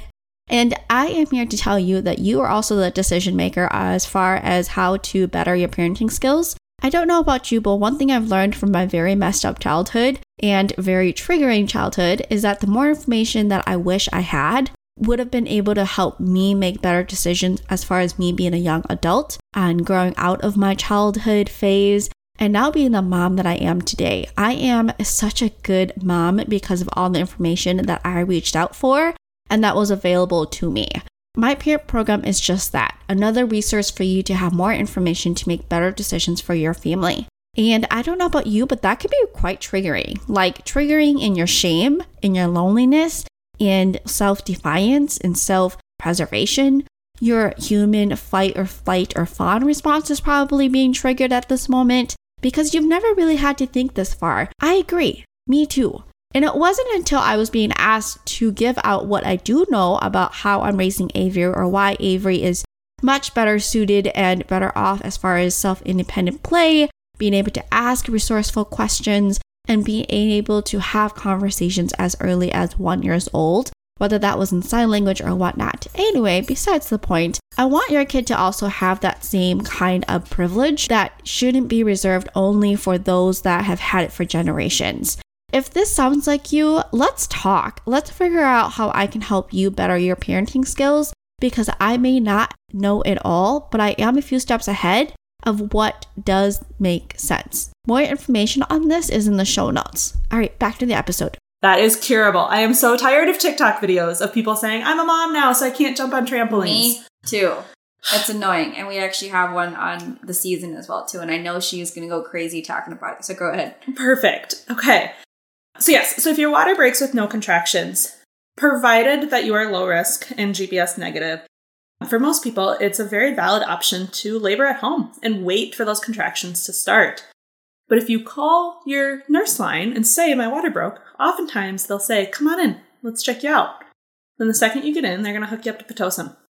And I am here to tell you that you are also the decision maker as far as how to better your parenting skills. I don't know about you, but one thing I've learned from my very messed up childhood and very triggering childhood is that the more information that I wish I had would have been able to help me make better decisions as far as me being a young adult and growing out of my childhood phase and now being the mom that I am today. I am such a good mom because of all the information that I reached out for and that was available to me. My parent program is just that, another resource for you to have more information to make better decisions for your family. And I don't know about you, but that could be quite triggering, like triggering in your shame, in your loneliness, and self-defiance and self-preservation. Your human fight or flight or fawn response is probably being triggered at this moment because you've never really had to think this far. I agree. Me too. And it wasn't until I was being asked to give out what I do know about how I'm raising Avery or why Avery is much better suited and better off as far as self-independent play, being able to ask resourceful questions, and being able to have conversations as early as one years old, whether that was in sign language or whatnot. Anyway, besides the point, I want your kid to also have that same kind of privilege that shouldn't be reserved only for those that have had it for generations. If this sounds like you, let's talk. Let's figure out how I can help you better your parenting skills because I may not know it all, but I am a few steps ahead of what does make sense. More information on this is in the show notes. All right, back to the episode. That is curable. I am so tired of TikTok videos of people saying, I'm a mom now, so I can't jump on trampolines. Me too. That's annoying. And we actually have one on the season as well too. And I know she's going to go crazy talking about it. So go ahead. Perfect. Okay. So yes, so if your water breaks with no contractions, provided that you are low risk and G B S negative, for most people, it's a very valid option to labor at home and wait for those contractions to start. But if you call your nurse line and say, my water broke, oftentimes they'll say, come on in, let's check you out. Then the second you get in, they're going to hook you up to Pitocin.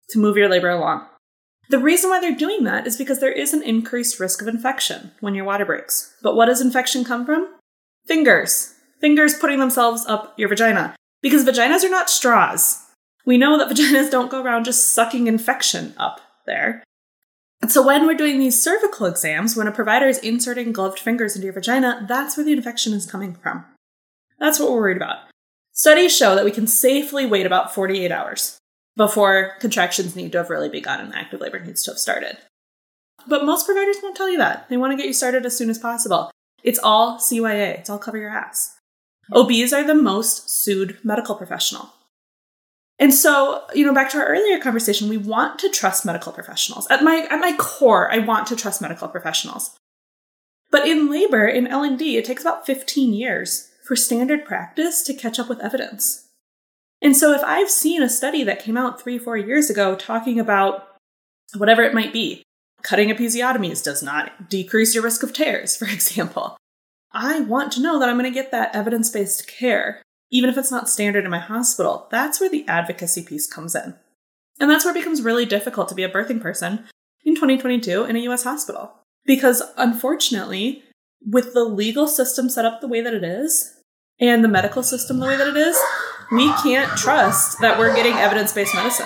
to move your labor along. The reason why they're doing that is because there is an increased risk of infection when your water breaks. But what does infection come from? Fingers. Fingers putting themselves up your vagina. Because vaginas are not straws. We know that vaginas don't go around just sucking infection up there. And so when we're doing these cervical exams, when a provider is inserting gloved fingers into your vagina, that's where the infection is coming from. That's what we're worried about. Studies show that we can safely wait about forty-eight hours before contractions need to have really begun and active labor needs to have started. But most providers won't tell you that. They want to get you started as soon as possible. It's all C Y A. It's all cover your ass. O Bs are the most sued medical professional. And so, you know, back to our earlier conversation, we want to trust medical professionals. At my at my core, I want to trust medical professionals. But in labor, in L and D, it takes about fifteen years for standard practice to catch up with evidence. And so if I've seen a study that came out three, four years ago talking about whatever it might be, cutting episiotomies does not decrease your risk of tears, for example, I want to know that I'm going to get that evidence-based care, even if it's not standard in my hospital. That's where the advocacy piece comes in. And that's where it becomes really difficult to be a birthing person in twenty twenty-two in a U S hospital. Because unfortunately, with the legal system set up the way that it is, and the medical system the way that it is, we can't trust that we're getting evidence-based medicine.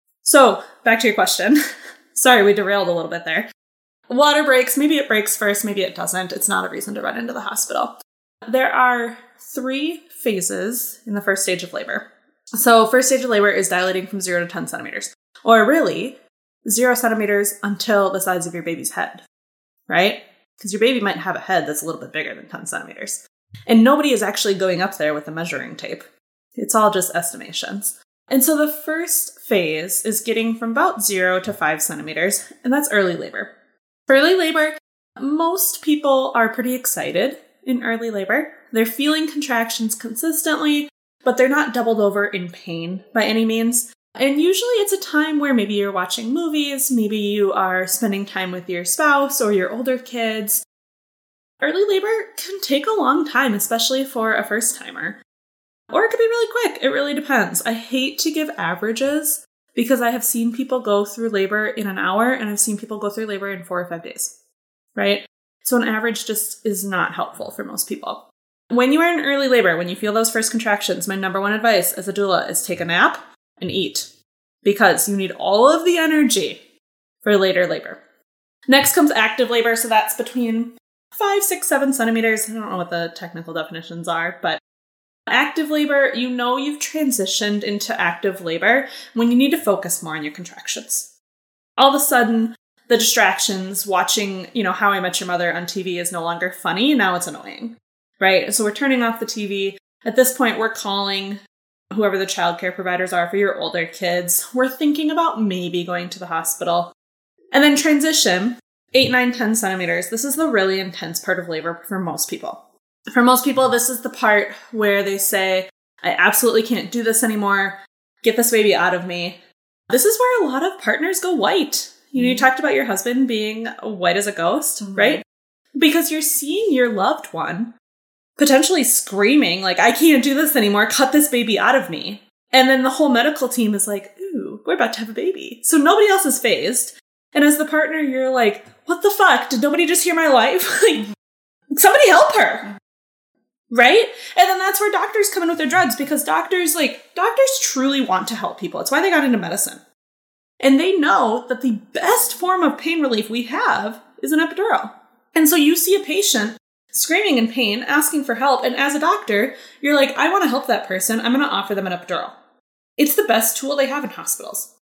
So, back to your question. Sorry, we derailed a little bit there. Water breaks. Maybe it breaks first, maybe it doesn't. It's not a reason to run into the hospital. There are three phases in the first stage of labor. So, first stage of labor is dilating from zero to ten centimeters. Or really, zero centimeters until the size of your baby's head, right? Because your baby might have a head that's a little bit bigger than ten centimeters. And nobody is actually going up there with a measuring tape. It's all just estimations. And so the first phase is getting from about zero to five centimeters, and that's early labor. Early labor, most people are pretty excited in early labor. They're feeling contractions consistently, but they're not doubled over in pain by any means. And usually it's a time where maybe you're watching movies, maybe you are spending time with your spouse or your older kids. Early labor can take a long time, especially for a first-timer. Or it could be really quick. It really depends. I hate to give averages because I have seen people go through labor in an hour and I've seen people go through labor in four or five days, right? So an average just is not helpful for most people. When you are in early labor, when you feel those first contractions, my number one advice as a doula is take a nap and eat because you need all of the energy for later labor. Next comes active labor. So that's between five, six, seven centimeters. I don't know what the technical definitions are, but active labor, you know you've transitioned into active labor when you need to focus more on your contractions. All of a sudden, the distractions, watching, you know, How I Met Your Mother on T V is no longer funny. Now it's annoying, right? So we're turning off the T V. At this point, we're calling whoever the childcare providers are for your older kids. We're thinking about maybe going to the hospital. And then transition, eight, nine, ten centimeters. This is the really intense part of labor for most people. For most people, this is the part where they say, I absolutely can't do this anymore. Get this baby out of me. This is where a lot of partners go white. You know, you talked about your husband being white as a ghost, mm-hmm. right? Because you're seeing your loved one potentially screaming, like, I can't do this anymore. Cut this baby out of me. And then the whole medical team is like, ooh, we're about to have a baby. So nobody else is phased. And as the partner, you're like, what the fuck? Did nobody just hear my life? Like, somebody help her. Right? And then that's where doctors come in with their drugs because doctors, like, doctors truly want to help people. It's why they got into medicine. And they know that the best form of pain relief we have is an epidural. And so you see a patient screaming in pain, asking for help. And as a doctor, you're like, I want to help that person. I'm going to offer them an epidural. It's the best tool they have in hospitals.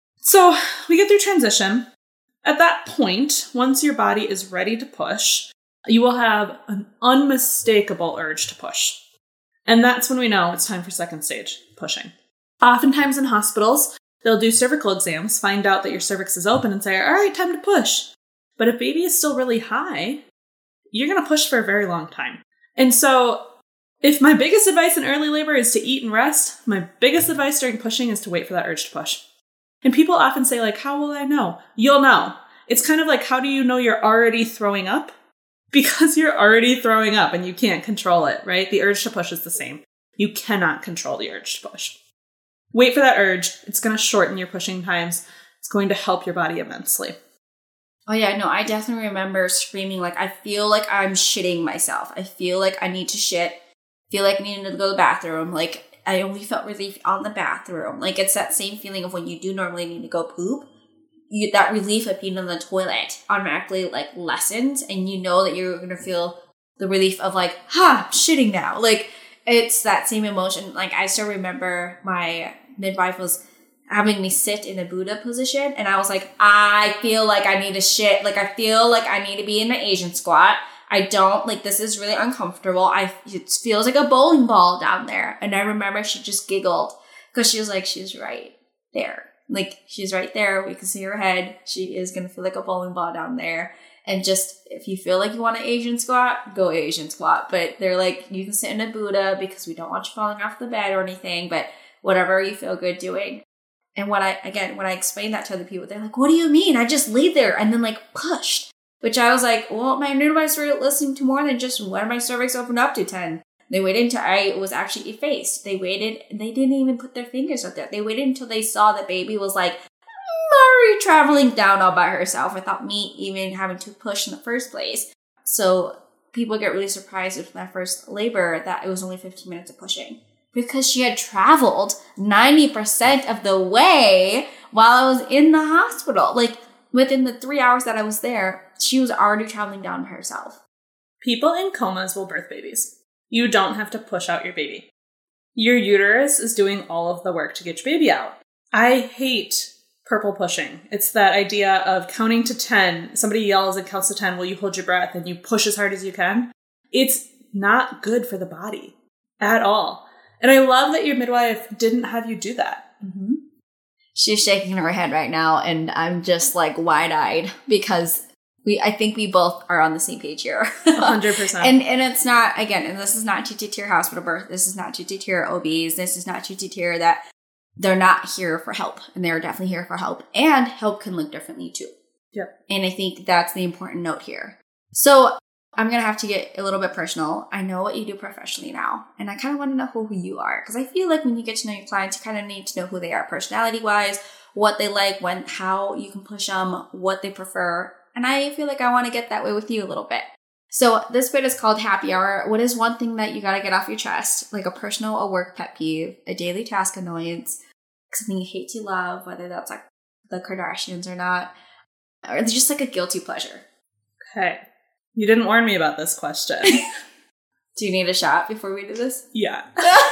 So we get through transition. At that point, once your body is ready to push, you will have an unmistakable urge to push. And that's when we know it's time for second stage, pushing. Oftentimes in hospitals, they'll do cervical exams, find out that your cervix is open and say, all right, time to push. But if baby is still really high, you're going to push for a very long time. And so if my biggest advice in early labor is to eat and rest, my biggest advice during pushing is to wait for that urge to push. And people often say, like, how will I know? You'll know. It's kind of like, how do you know you're already throwing up? Because you're already throwing up and you can't control it, right? The urge to push is the same. You cannot control the urge to push. Wait for that urge. It's going to shorten your pushing times. It's going to help your body immensely. Oh yeah, no, I definitely remember screaming, like, I feel like I'm shitting myself. I feel like I need to shit. I feel like I need to go to the bathroom. Like, I only felt relief on the bathroom. Like, it's that same feeling of when you do normally need to go poop. You, that relief of being in the toilet automatically, like, lessens. And you know that you're going to feel the relief of, like, ha, I'm shitting now. Like, it's that same emotion. Like, I still remember my midwife was having me sit in a Buddha position. And I was like, I feel like I need to shit. Like, I feel like I need to be in my Asian squat. I don't, like, this is really uncomfortable. I, it feels like a bowling ball down there. And I remember she just giggled because she was like, she's right there. Like, she's right there. We can see her head. She is going to feel like a bowling ball down there. And just, if you feel like you want an Asian squat, go Asian squat. But they're like, you can sit in a Buddha because we don't want you falling off the bed or anything. But whatever you feel good doing. And when I, again, when I explained that to other people, they're like, what do you mean? I just laid there and then, like, pushed. Which I was like, well, my midwives were listening to more than just when my cervix opened up to ten. They waited until I was actually effaced. They waited, and they didn't even put their fingers up there. They waited until they saw the baby was, like, Murray traveling down all by herself without me even having to push in the first place. So people get really surprised with my first labor that it was only fifteen minutes of pushing. Because she had traveled ninety percent of the way while I was in the hospital. Like, within the three hours that I was there, she was already traveling down by herself. People in comas will birth babies. You don't have to push out your baby. Your uterus is doing all of the work to get your baby out. I hate purple pushing. It's that idea of counting to ten. Somebody yells and counts to ten. Will you hold your breath? And you push as hard as you can. It's not good for the body at all. And I love that your midwife didn't have you do that. Mm-hmm. She's shaking her head right now, and I'm just like wide-eyed because we, I think we both are on the same page here. one hundred percent. And and it's not, again, and this is not to deter hospital birth. This is not to deter O Bs. This is not to deter that they're not here for help, and they're definitely here for help. And help can look differently too. Yep. And I think that's the important note here. So I'm going to have to get a little bit personal. I know what you do professionally now, and I kind of want to know who you are, because I feel like when you get to know your clients, you kind of need to know who they are personality-wise, what they like, when, how you can push them, what they prefer, and I feel like I want to get that way with you a little bit. So this bit is called Happy Hour. What is one thing that you got to get off your chest, like a personal or work pet peeve, a daily task annoyance, something you hate to love, whether that's like the Kardashians or not, or just like a guilty pleasure? Okay. You didn't warn me about this question. Do you need a shot before we do this? Yeah.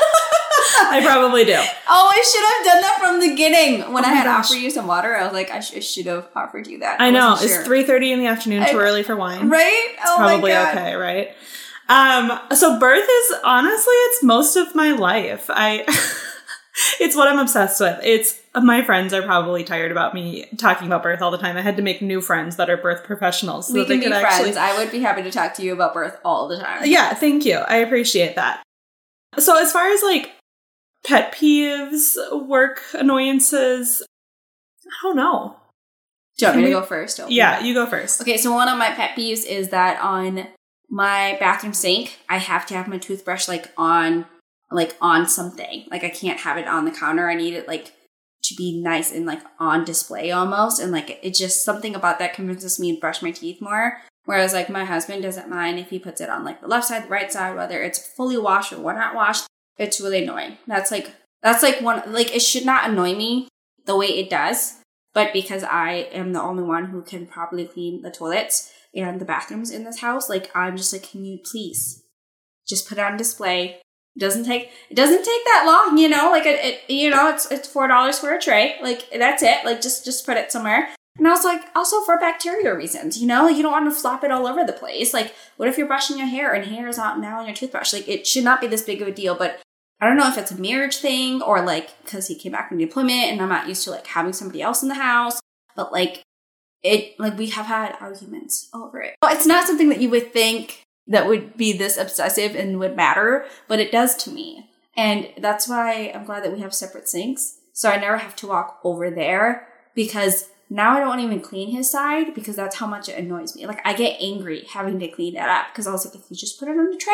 I probably do. Oh, I should have done that from the beginning. When oh I had gosh. offered you some water, I was like, I, sh- I should have offered you that. I, I know. sure. It's three thirty in the afternoon, too I, early for wine. Right? It's oh probably my God. okay, right? Um, so birth is, honestly, it's most of my life. I... It's what I'm obsessed with. It's my friends are probably tired about me talking about birth all the time. I had to make new friends that are birth professionals. So we that can they could be friends. Actually... I would be happy to talk to you about birth all the time. Yeah, thank you. I appreciate that. So as far as like pet peeves, work annoyances, I don't know. Do you want Can me we... to go first? Open yeah, that? you go first. Okay, so one of my pet peeves is that on my bathroom sink, I have to have my toothbrush like on like on something. Like I can't have it on the counter. I need it like to be nice and like on display almost. And like it's just something about that convinces me to brush my teeth more. Whereas like my husband doesn't mind if he puts it on like the left side, the right side, whether it's fully washed or not washed. It's really annoying. That's like, that's like one, like it should not annoy me the way it does. But because I am the only one who can properly clean the toilets and the bathrooms in this house, like I'm just like, can you please just put it on display? It doesn't take, it doesn't take that long, you know, like it, it you know, it's, it's four dollars for a tray. Like that's it. Like just, just put it somewhere. And I was like, also for bacteria reasons, you know, like you don't want to flop it all over the place. Like what if you're brushing your hair and hair is out now on your toothbrush? Like it should not be this big of a deal, but I don't know if it's a marriage thing or like, cause he came back from deployment and I'm not used to like having somebody else in the house, but like it, like we have had arguments over it. It's not something that you would think that would be this obsessive and would matter, but it does to me. And that's why I'm glad that we have separate sinks. So I never have to walk over there because now I don't even clean his side because that's how much it annoys me. Like I get angry having to clean that up because I was like, if you just put it on the tray,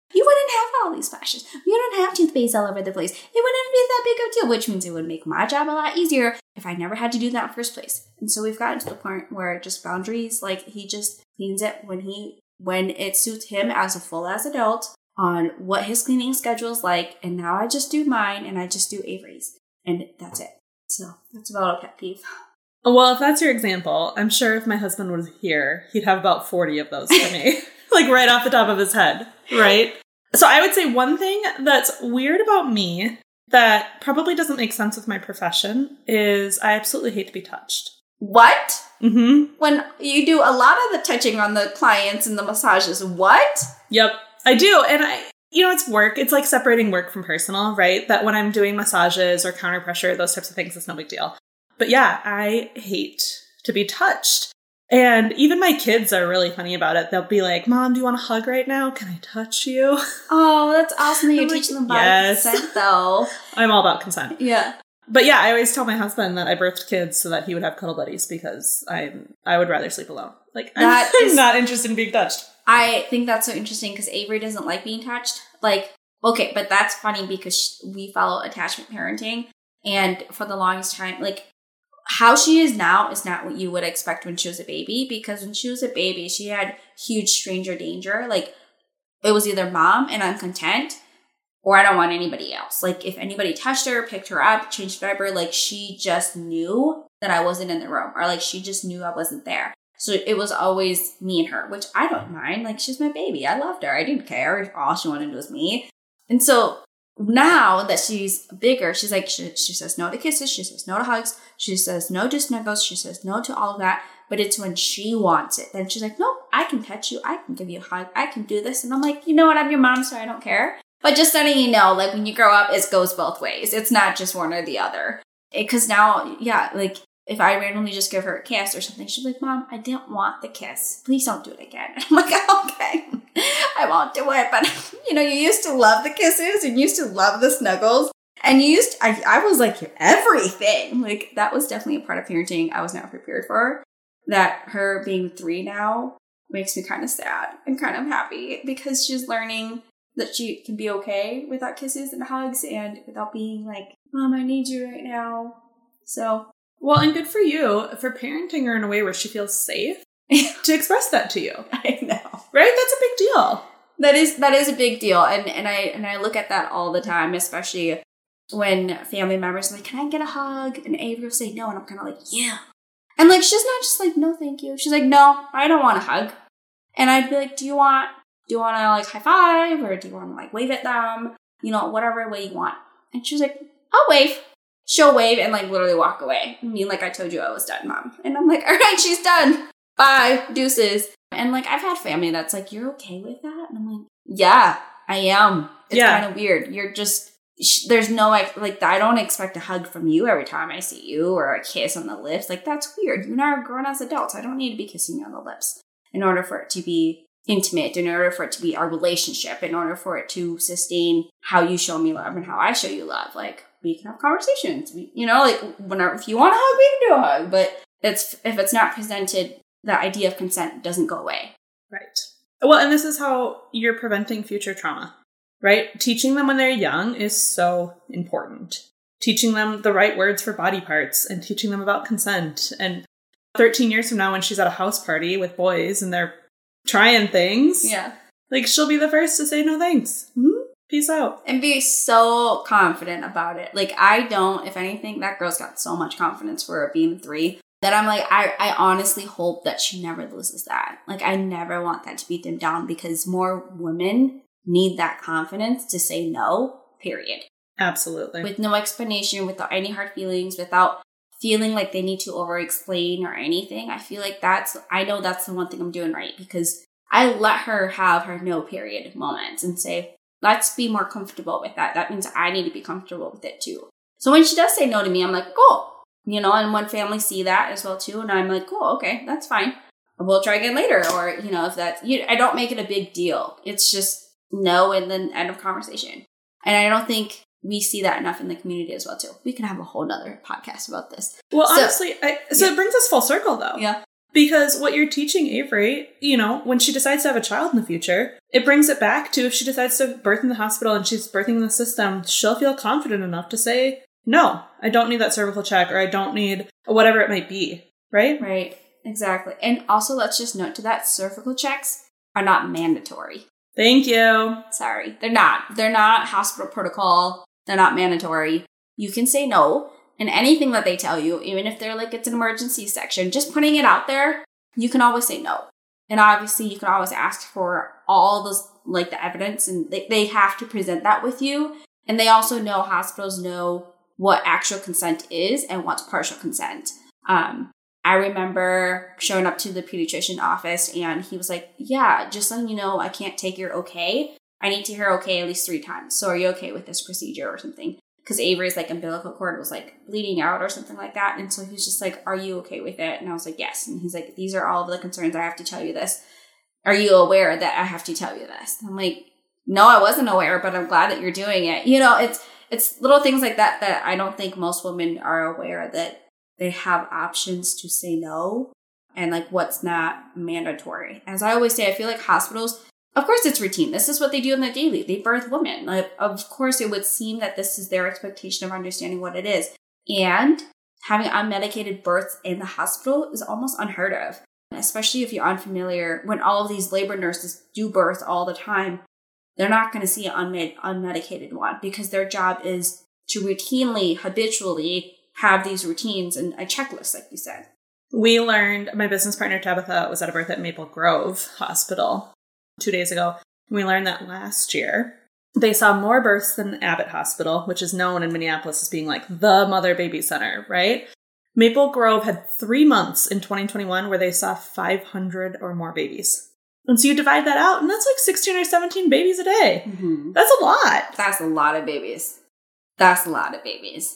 you wouldn't have all these flashes. You wouldn't have toothpaste all over the place. It wouldn't be that big of a deal, which means it would make my job a lot easier if I never had to do that in the first place. And so we've gotten to the point where just boundaries, like he just cleans it when he when it suits him as a full as adult on what his cleaning schedule is like. And now I just do mine and I just do Avery's. And that's it. So that's about a pet peeve. Well, if that's your example, I'm sure if my husband was here, he'd have about forty of those for me. Like right off the top of his head, right? So I would say one thing that's weird about me that probably doesn't make sense with my profession is I absolutely hate to be touched. What? Mm-hmm. When you do a lot of the touching on the clients and the massages, what? Yep, I do. And I, you know, it's work. It's like separating work from personal, right? That when I'm doing massages or counter pressure, those types of things, it's no big deal. But yeah, I hate to be touched. And even my kids are really funny about it. They'll be like, Mom, do you want a hug right now? Can I touch you? Oh, that's awesome that you're I'm like, teaching them about yes. consent, though. I'm all about consent. Yeah. But yeah, I always tell my husband that I birthed kids so that he would have cuddle buddies because I'm I would rather sleep alone. Like, That I'm is- not interested in being touched. I think that's so interesting because Avery doesn't like being touched. Like, okay, but that's funny because we follow attachment parenting. And for the longest time, like, how she is now is not what you would expect when she was a baby, because when she was a baby, she had huge stranger danger. Like, it was either mom and I'm content, or I don't want anybody else. Like, if anybody touched her, picked her up, changed diaper, like, she just knew that I wasn't in the room, or like, she just knew I wasn't there. So it was always me and her, which I don't mind. Like, she's my baby. I loved her. I didn't care. All she wanted was me. And so now that she's bigger, she's like, she, she says no to kisses. She says no to hugs. She says no to snuggles. She says no to all of that. But it's when she wants it. Then she's like, no, I can touch you. I can give you a hug. I can do this. And I'm like, you know what? I'm your mom, so I don't care. But just letting you know, like, when you grow up, it goes both ways. It's not just one or the other. Because now, yeah, like, if I randomly just give her a kiss or something, she's like, Mom, I didn't want the kiss. Please don't do it again. I'm like, okay, I won't do it. But, you know, you used to love the kisses and you used to love the snuggles. And you used, to, I, I was like, everything. Like, that was definitely a part of parenting I was not prepared for. That her being three now makes me kind of sad and kind of happy because she's learning that she can be okay without kisses and hugs and without being like, Mom, I need you right now. So... Well, and good for you for parenting her in a way where she feels safe to express that to you. I know. Right? That's a big deal. That is that is a big deal. And and I and I look at that all the time, especially when family members are like, can I get a hug? And Avery will say no, and I'm kind of like, yeah. And like, she's not just like, no, thank you. She's like, no, I don't want a hug. And I'd be like, do you want, do you want to like high five? Or do you want to like wave at them? You know, whatever way you want. And she's like, I'll wave. She'll wave and like literally walk away. I mean, like, I told you I was done, Mom. And I'm like, all right, she's done. Bye. Deuces. And like, I've had family that's like, you're okay with that? And I'm like, yeah, I am. It's Yeah. kind of weird. You're just, sh- there's no, like, I don't expect a hug from you every time I see you or a kiss on the lips. Like, that's weird. You and I are grown as adults. I don't need to be kissing you on the lips in order for it to be intimate, in order for it to be our relationship, in order for it to sustain how you show me love and how I show you love. Like, we can have conversations, we, you know, like, whenever, if you want a hug, we can do a hug, but it's, if it's not presented, the idea of consent doesn't go away. Right. Well, and this is how you're preventing future trauma, right? Teaching them when they're young is so important. Teaching them the right words for body parts and teaching them about consent. And thirteen years from now, when she's at a house party with boys and they're trying things, Yeah. like, she'll be the first to say no thanks. Mm-hmm. Peace out. And be so confident about it. Like, I don't, if anything, that girl's got so much confidence for her being three that I'm like, I, I honestly hope that she never loses that. Like, I never want that to beat them down because more women need that confidence to say no, period. Absolutely. With no explanation, without any hard feelings, without feeling like they need to over-explain or anything. I feel like that's, I know that's the one thing I'm doing right because I let her have her no period moments and say, let's be more comfortable with that. That means I need to be comfortable with it too. So when she does say no to me, I'm like, cool. You know, and when families see that as well too, and I'm like, cool, okay, that's fine. We'll try again later. Or, you know, if that's, you, I don't make it a big deal. It's just no and then end of conversation. And I don't think we see that enough in the community as well too. We can have a whole nother podcast about this. Well, So- honestly, I, so yeah. it brings us full circle though. Yeah. Because what you're teaching Avery, you know, when she decides to have a child in the future, it brings it back to if she decides to birth in the hospital and she's birthing in the system, she'll feel confident enough to say, no, I don't need that cervical check, or I don't need whatever it might be, right? Right, exactly. And also, let's just note to that, cervical checks are not mandatory. Thank you. Sorry, they're not. They're not hospital protocol. They're not mandatory. You can say no. And anything that they tell you, even if they're like, it's an emergency section, just putting it out there, you can always say no. And obviously you can always ask for all those, like the evidence, and they, they have to present that with you. And they also know, hospitals know what actual consent is and what's partial consent. Um, I remember showing up to the pediatrician office and he was like, yeah, just letting you know, I can't take your okay. I need to hear okay at least three times. So are you okay with this procedure or something? Because Avery's like umbilical cord was like bleeding out or something like that. And so he was just like, are you okay with it? And I was like, yes. And he's like, these are all of the concerns. I have to tell you this. Are you aware that I have to tell you this? And I'm like, no, I wasn't aware, but I'm glad that you're doing it. You know, it's, it's little things like that, that I don't think most women are aware that they have options to say no and like what's not mandatory. As I always say, I feel like hospitals, of course it's routine. This is what they do in the daily. They birth women. Like, of course it would seem that this is their expectation of understanding what it is. And having unmedicated births in the hospital is almost unheard of, especially if you're unfamiliar. When all of these labor nurses do birth all the time, they're not going to see an unmed- unmedicated one because their job is to routinely, habitually have these routines and a checklist, like you said. We learned, my business partner Tabitha was at a birth at Maple Grove Hospital two days ago. We learned that last year they saw more births than Abbott Hospital, which is known in Minneapolis as being like the mother-baby center, right? Maple Grove had three months in twenty twenty-one where they saw five hundred or more babies. And so you divide that out, and that's like sixteen or seventeen babies a day. Mm-hmm. That's a lot. That's a lot of babies. That's a lot of babies.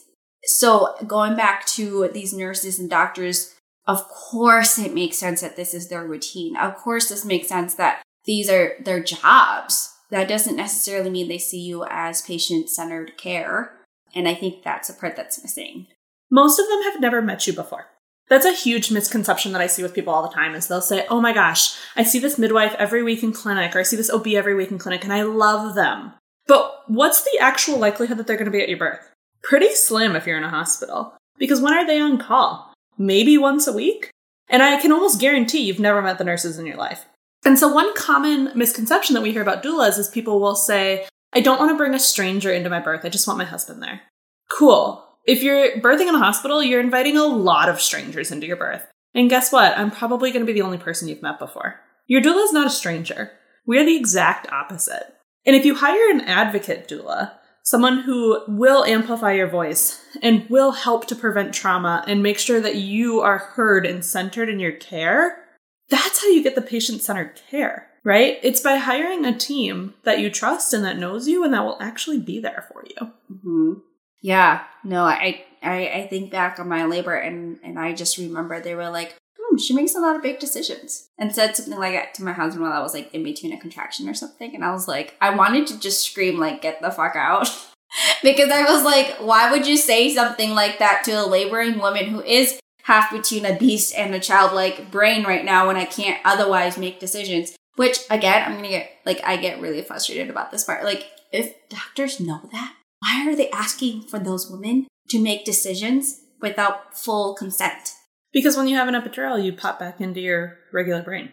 So going back to these nurses and doctors, of course it makes sense that this is their routine. Of course this makes sense that these are their jobs. That doesn't necessarily mean they see you as patient-centered care. And I think that's the part that's missing. Most of them have never met you before. That's a huge misconception that I see with people all the time is they'll say, oh my gosh, I see this midwife every week in clinic, or I see this O B every week in clinic, and I love them. But what's the actual likelihood that they're going to be at your birth? Pretty slim if you're in a hospital. Because when are they on call? Maybe once a week? And I can almost guarantee you've never met the nurses in your life. And so one common misconception that we hear about doulas is people will say, I don't want to bring a stranger into my birth. I just want my husband there. Cool. If you're birthing in a hospital, you're inviting a lot of strangers into your birth. And guess what? I'm probably going to be the only person you've met before. Your doula is not a stranger. We're the exact opposite. And if you hire an advocate doula, someone who will amplify your voice and will help to prevent trauma and make sure that you are heard and centered in your care, that's how you get the patient-centered care, right? It's by hiring a team that you trust and that knows you and that will actually be there for you. Mm-hmm. Yeah, no, I, I I think back on my labor and, and I just remember they were like, hmm, she makes a lot of big decisions. And said something like that to my husband while I was like in between a contraction or something. And I was like, I wanted to just scream like, get the fuck out. Because I was like, why would you say something like that to a laboring woman who is half between a beast and a childlike brain right now when I can't otherwise make decisions? Which, again, I'm going to get, like, I get really frustrated about this part. Like, if doctors know that, why are they asking for those women to make decisions without full consent? Because when you have an epidural, you pop back into your regular brain.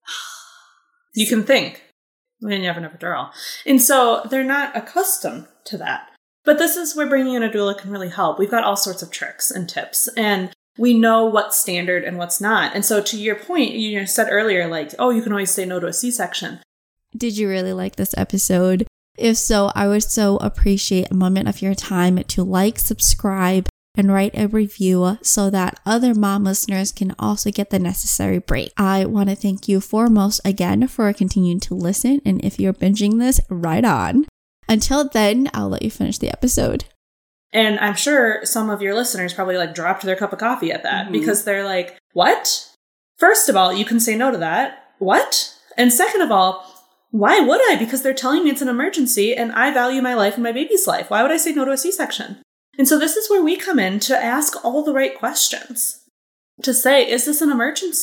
You can think when you have an epidural. And so they're not accustomed to that. But this is where bringing in a doula can really help. We've got all sorts of tricks and tips, and we know what's standard and what's not. And so to your point, you said earlier, like, oh, you can always say no to a C-section. Did you really like this episode? If so, I would so appreciate a moment of your time to like, subscribe, and write a review so that other mom listeners can also get the necessary break. I want to thank you foremost again for continuing to listen, and if you're binging this, right on. Until then, I'll let you finish the episode. And I'm sure some of your listeners probably like dropped their cup of coffee at that mm-hmm. because they're like, what? First of all, you can say no to that. What? And second of all, why would I? Because they're telling me it's an emergency and I value my life and my baby's life. Why would I say no to a C-section? And so this is where we come in to ask all the right questions. To say, is this an emergency?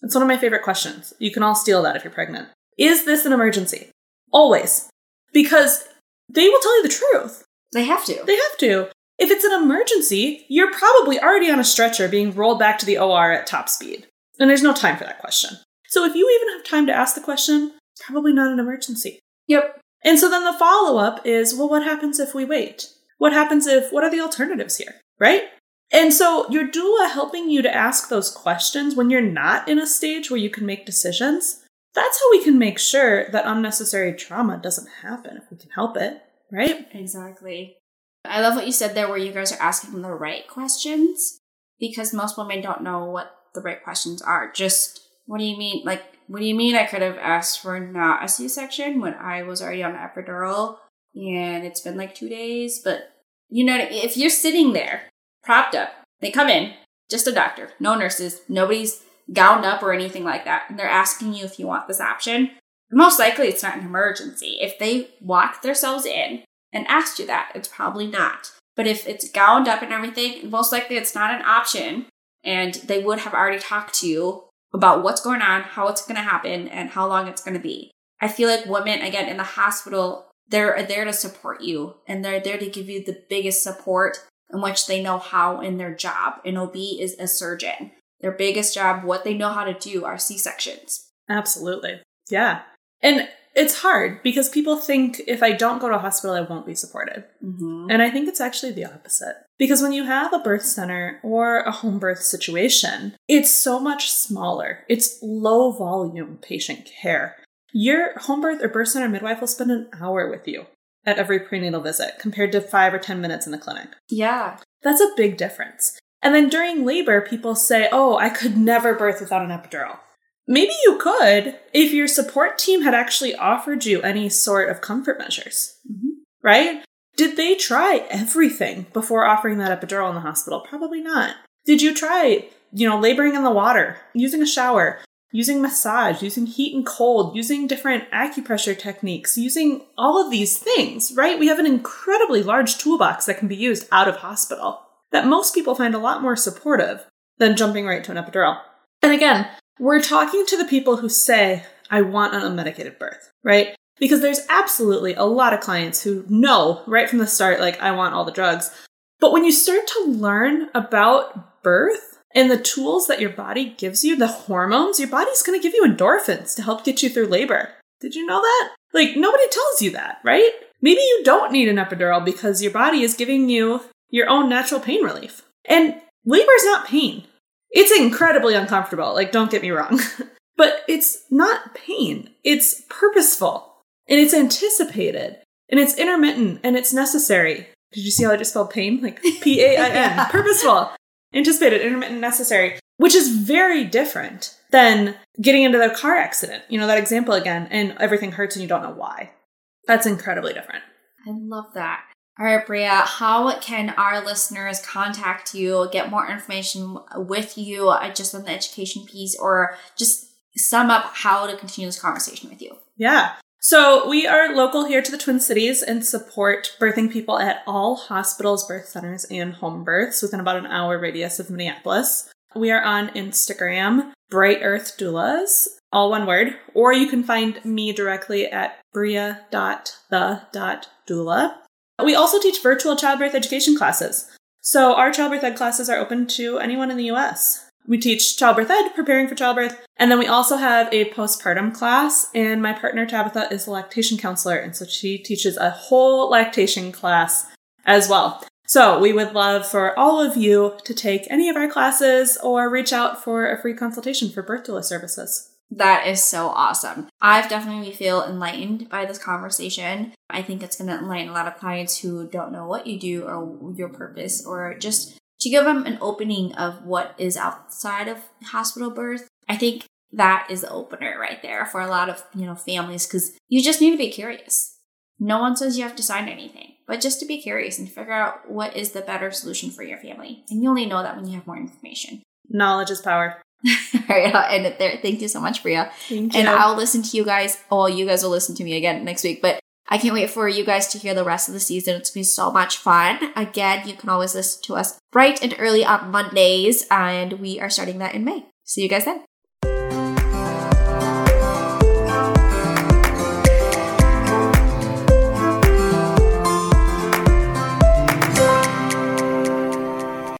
It's one of my favorite questions. You can all steal that if you're pregnant. Is this an emergency? Always. Because they will tell you the truth. They have to. They have to. If it's an emergency, you're probably already on a stretcher being rolled back to the O R at top speed. And there's no time for that question. So if you even have time to ask the question, it's probably not an emergency. Yep. And so then the follow-up is, well, what happens if we wait? What happens if, what are the alternatives here, right? And so your doula helping you to ask those questions when you're not in a stage where you can make decisions, that's how we can make sure that unnecessary trauma doesn't happen if we can help it, right? Exactly. I love what you said there where you guys are asking the right questions because most women don't know what the right questions are. Just, what do you mean? Like, what do you mean I could have asked for not a C-section when I was already on an epidural and it's been like two days? But, you know, if you're sitting there propped up, they come in, just a doctor, no nurses, nobody's gowned up or anything like that, and they're asking you if you want this option, most likely it's not an emergency. If they walked themselves in and asked you that, it's probably not. But if it's gowned up and everything, most likely it's not an option, and they would have already talked to you about what's going on, how it's going to happen, and how long it's going to be. I feel like women, again, in the hospital, they're there to support you, and they're there to give you the biggest support in which they know how in their job. An O B is a surgeon. Their biggest job, what they know how to do, are C-sections. Absolutely. Yeah. And it's hard because people think if I don't go to a hospital, I won't be supported. Mm-hmm. And I think it's actually the opposite. Because when you have a birth center or a home birth situation, it's so much smaller. It's low volume patient care. Your home birth or birth center midwife will spend an hour with you at every prenatal visit compared to five or ten minutes in the clinic. Yeah. That's a big difference. And then during labor, people say, oh, I could never birth without an epidural. Maybe you could if your support team had actually offered you any sort of comfort measures, mm-hmm. right? Did they try everything before offering that epidural in the hospital? Probably not. Did you try, you know, laboring in the water, using a shower, using massage, using heat and cold, using different acupressure techniques, using all of these things, right? We have an incredibly large toolbox that can be used out of hospital that most people find a lot more supportive than jumping right to an epidural. And again, we're talking to the people who say, I want an unmedicated birth, right? Because there's absolutely a lot of clients who know right from the start, like, I want all the drugs. But when you start to learn about birth and the tools that your body gives you, the hormones, your body's going to give you endorphins to help get you through labor. Did you know that? Like, nobody tells you that, right? Maybe you don't need an epidural because your body is giving you your own natural pain relief. And labor is not pain. It's incredibly uncomfortable. Like, don't get me wrong. But it's not pain. It's purposeful. And it's anticipated. And it's intermittent. And it's necessary. Did you see how I just spelled pain? Like P A I N. Yeah. Purposeful. Anticipated, intermittent, necessary. Which is very different than getting into the car accident. You know, that example again. And everything hurts and you don't know why. That's incredibly different. I love that. All right, Bria, how can our listeners contact you, get more information with you, uh, just on the education piece, or just sum up how to continue this conversation with you? Yeah. So we are local here to the Twin Cities and support birthing people at all hospitals, birth centers, and home births within about an hour radius of Minneapolis. We are on Instagram, Bright Earth Doulas, all one word, or you can find me directly at bria dot the dot doula. We also teach virtual childbirth education classes. So our childbirth ed classes are open to anyone in the U S. We teach childbirth ed, preparing for childbirth, and then we also have a postpartum class, and my partner Tabitha is a lactation counselor, and so she teaches a whole lactation class as well. So we would love for all of you to take any of our classes or reach out for a free consultation for birth doula services. That is so awesome. I've definitely feel enlightened by this conversation. I think it's going to enlighten a lot of clients who don't know what you do or your purpose, or just to give them an opening of what is outside of hospital birth. I think that is the opener right there for a lot of, you know, families, because you just need to be curious. No one says you have to sign anything, but just to be curious and figure out what is the better solution for your family. And you only know that when you have more information. Knowledge is power. All right, I'll end it there. Thank you so much, Bria. Thank you. And I'll listen to you guys. Oh, you guys will listen to me again next week. But I can't wait for you guys to hear the rest of the season. It's going to be so much fun. Again, you can always listen to us bright and early on Mondays. And we are starting that in May. See you guys then.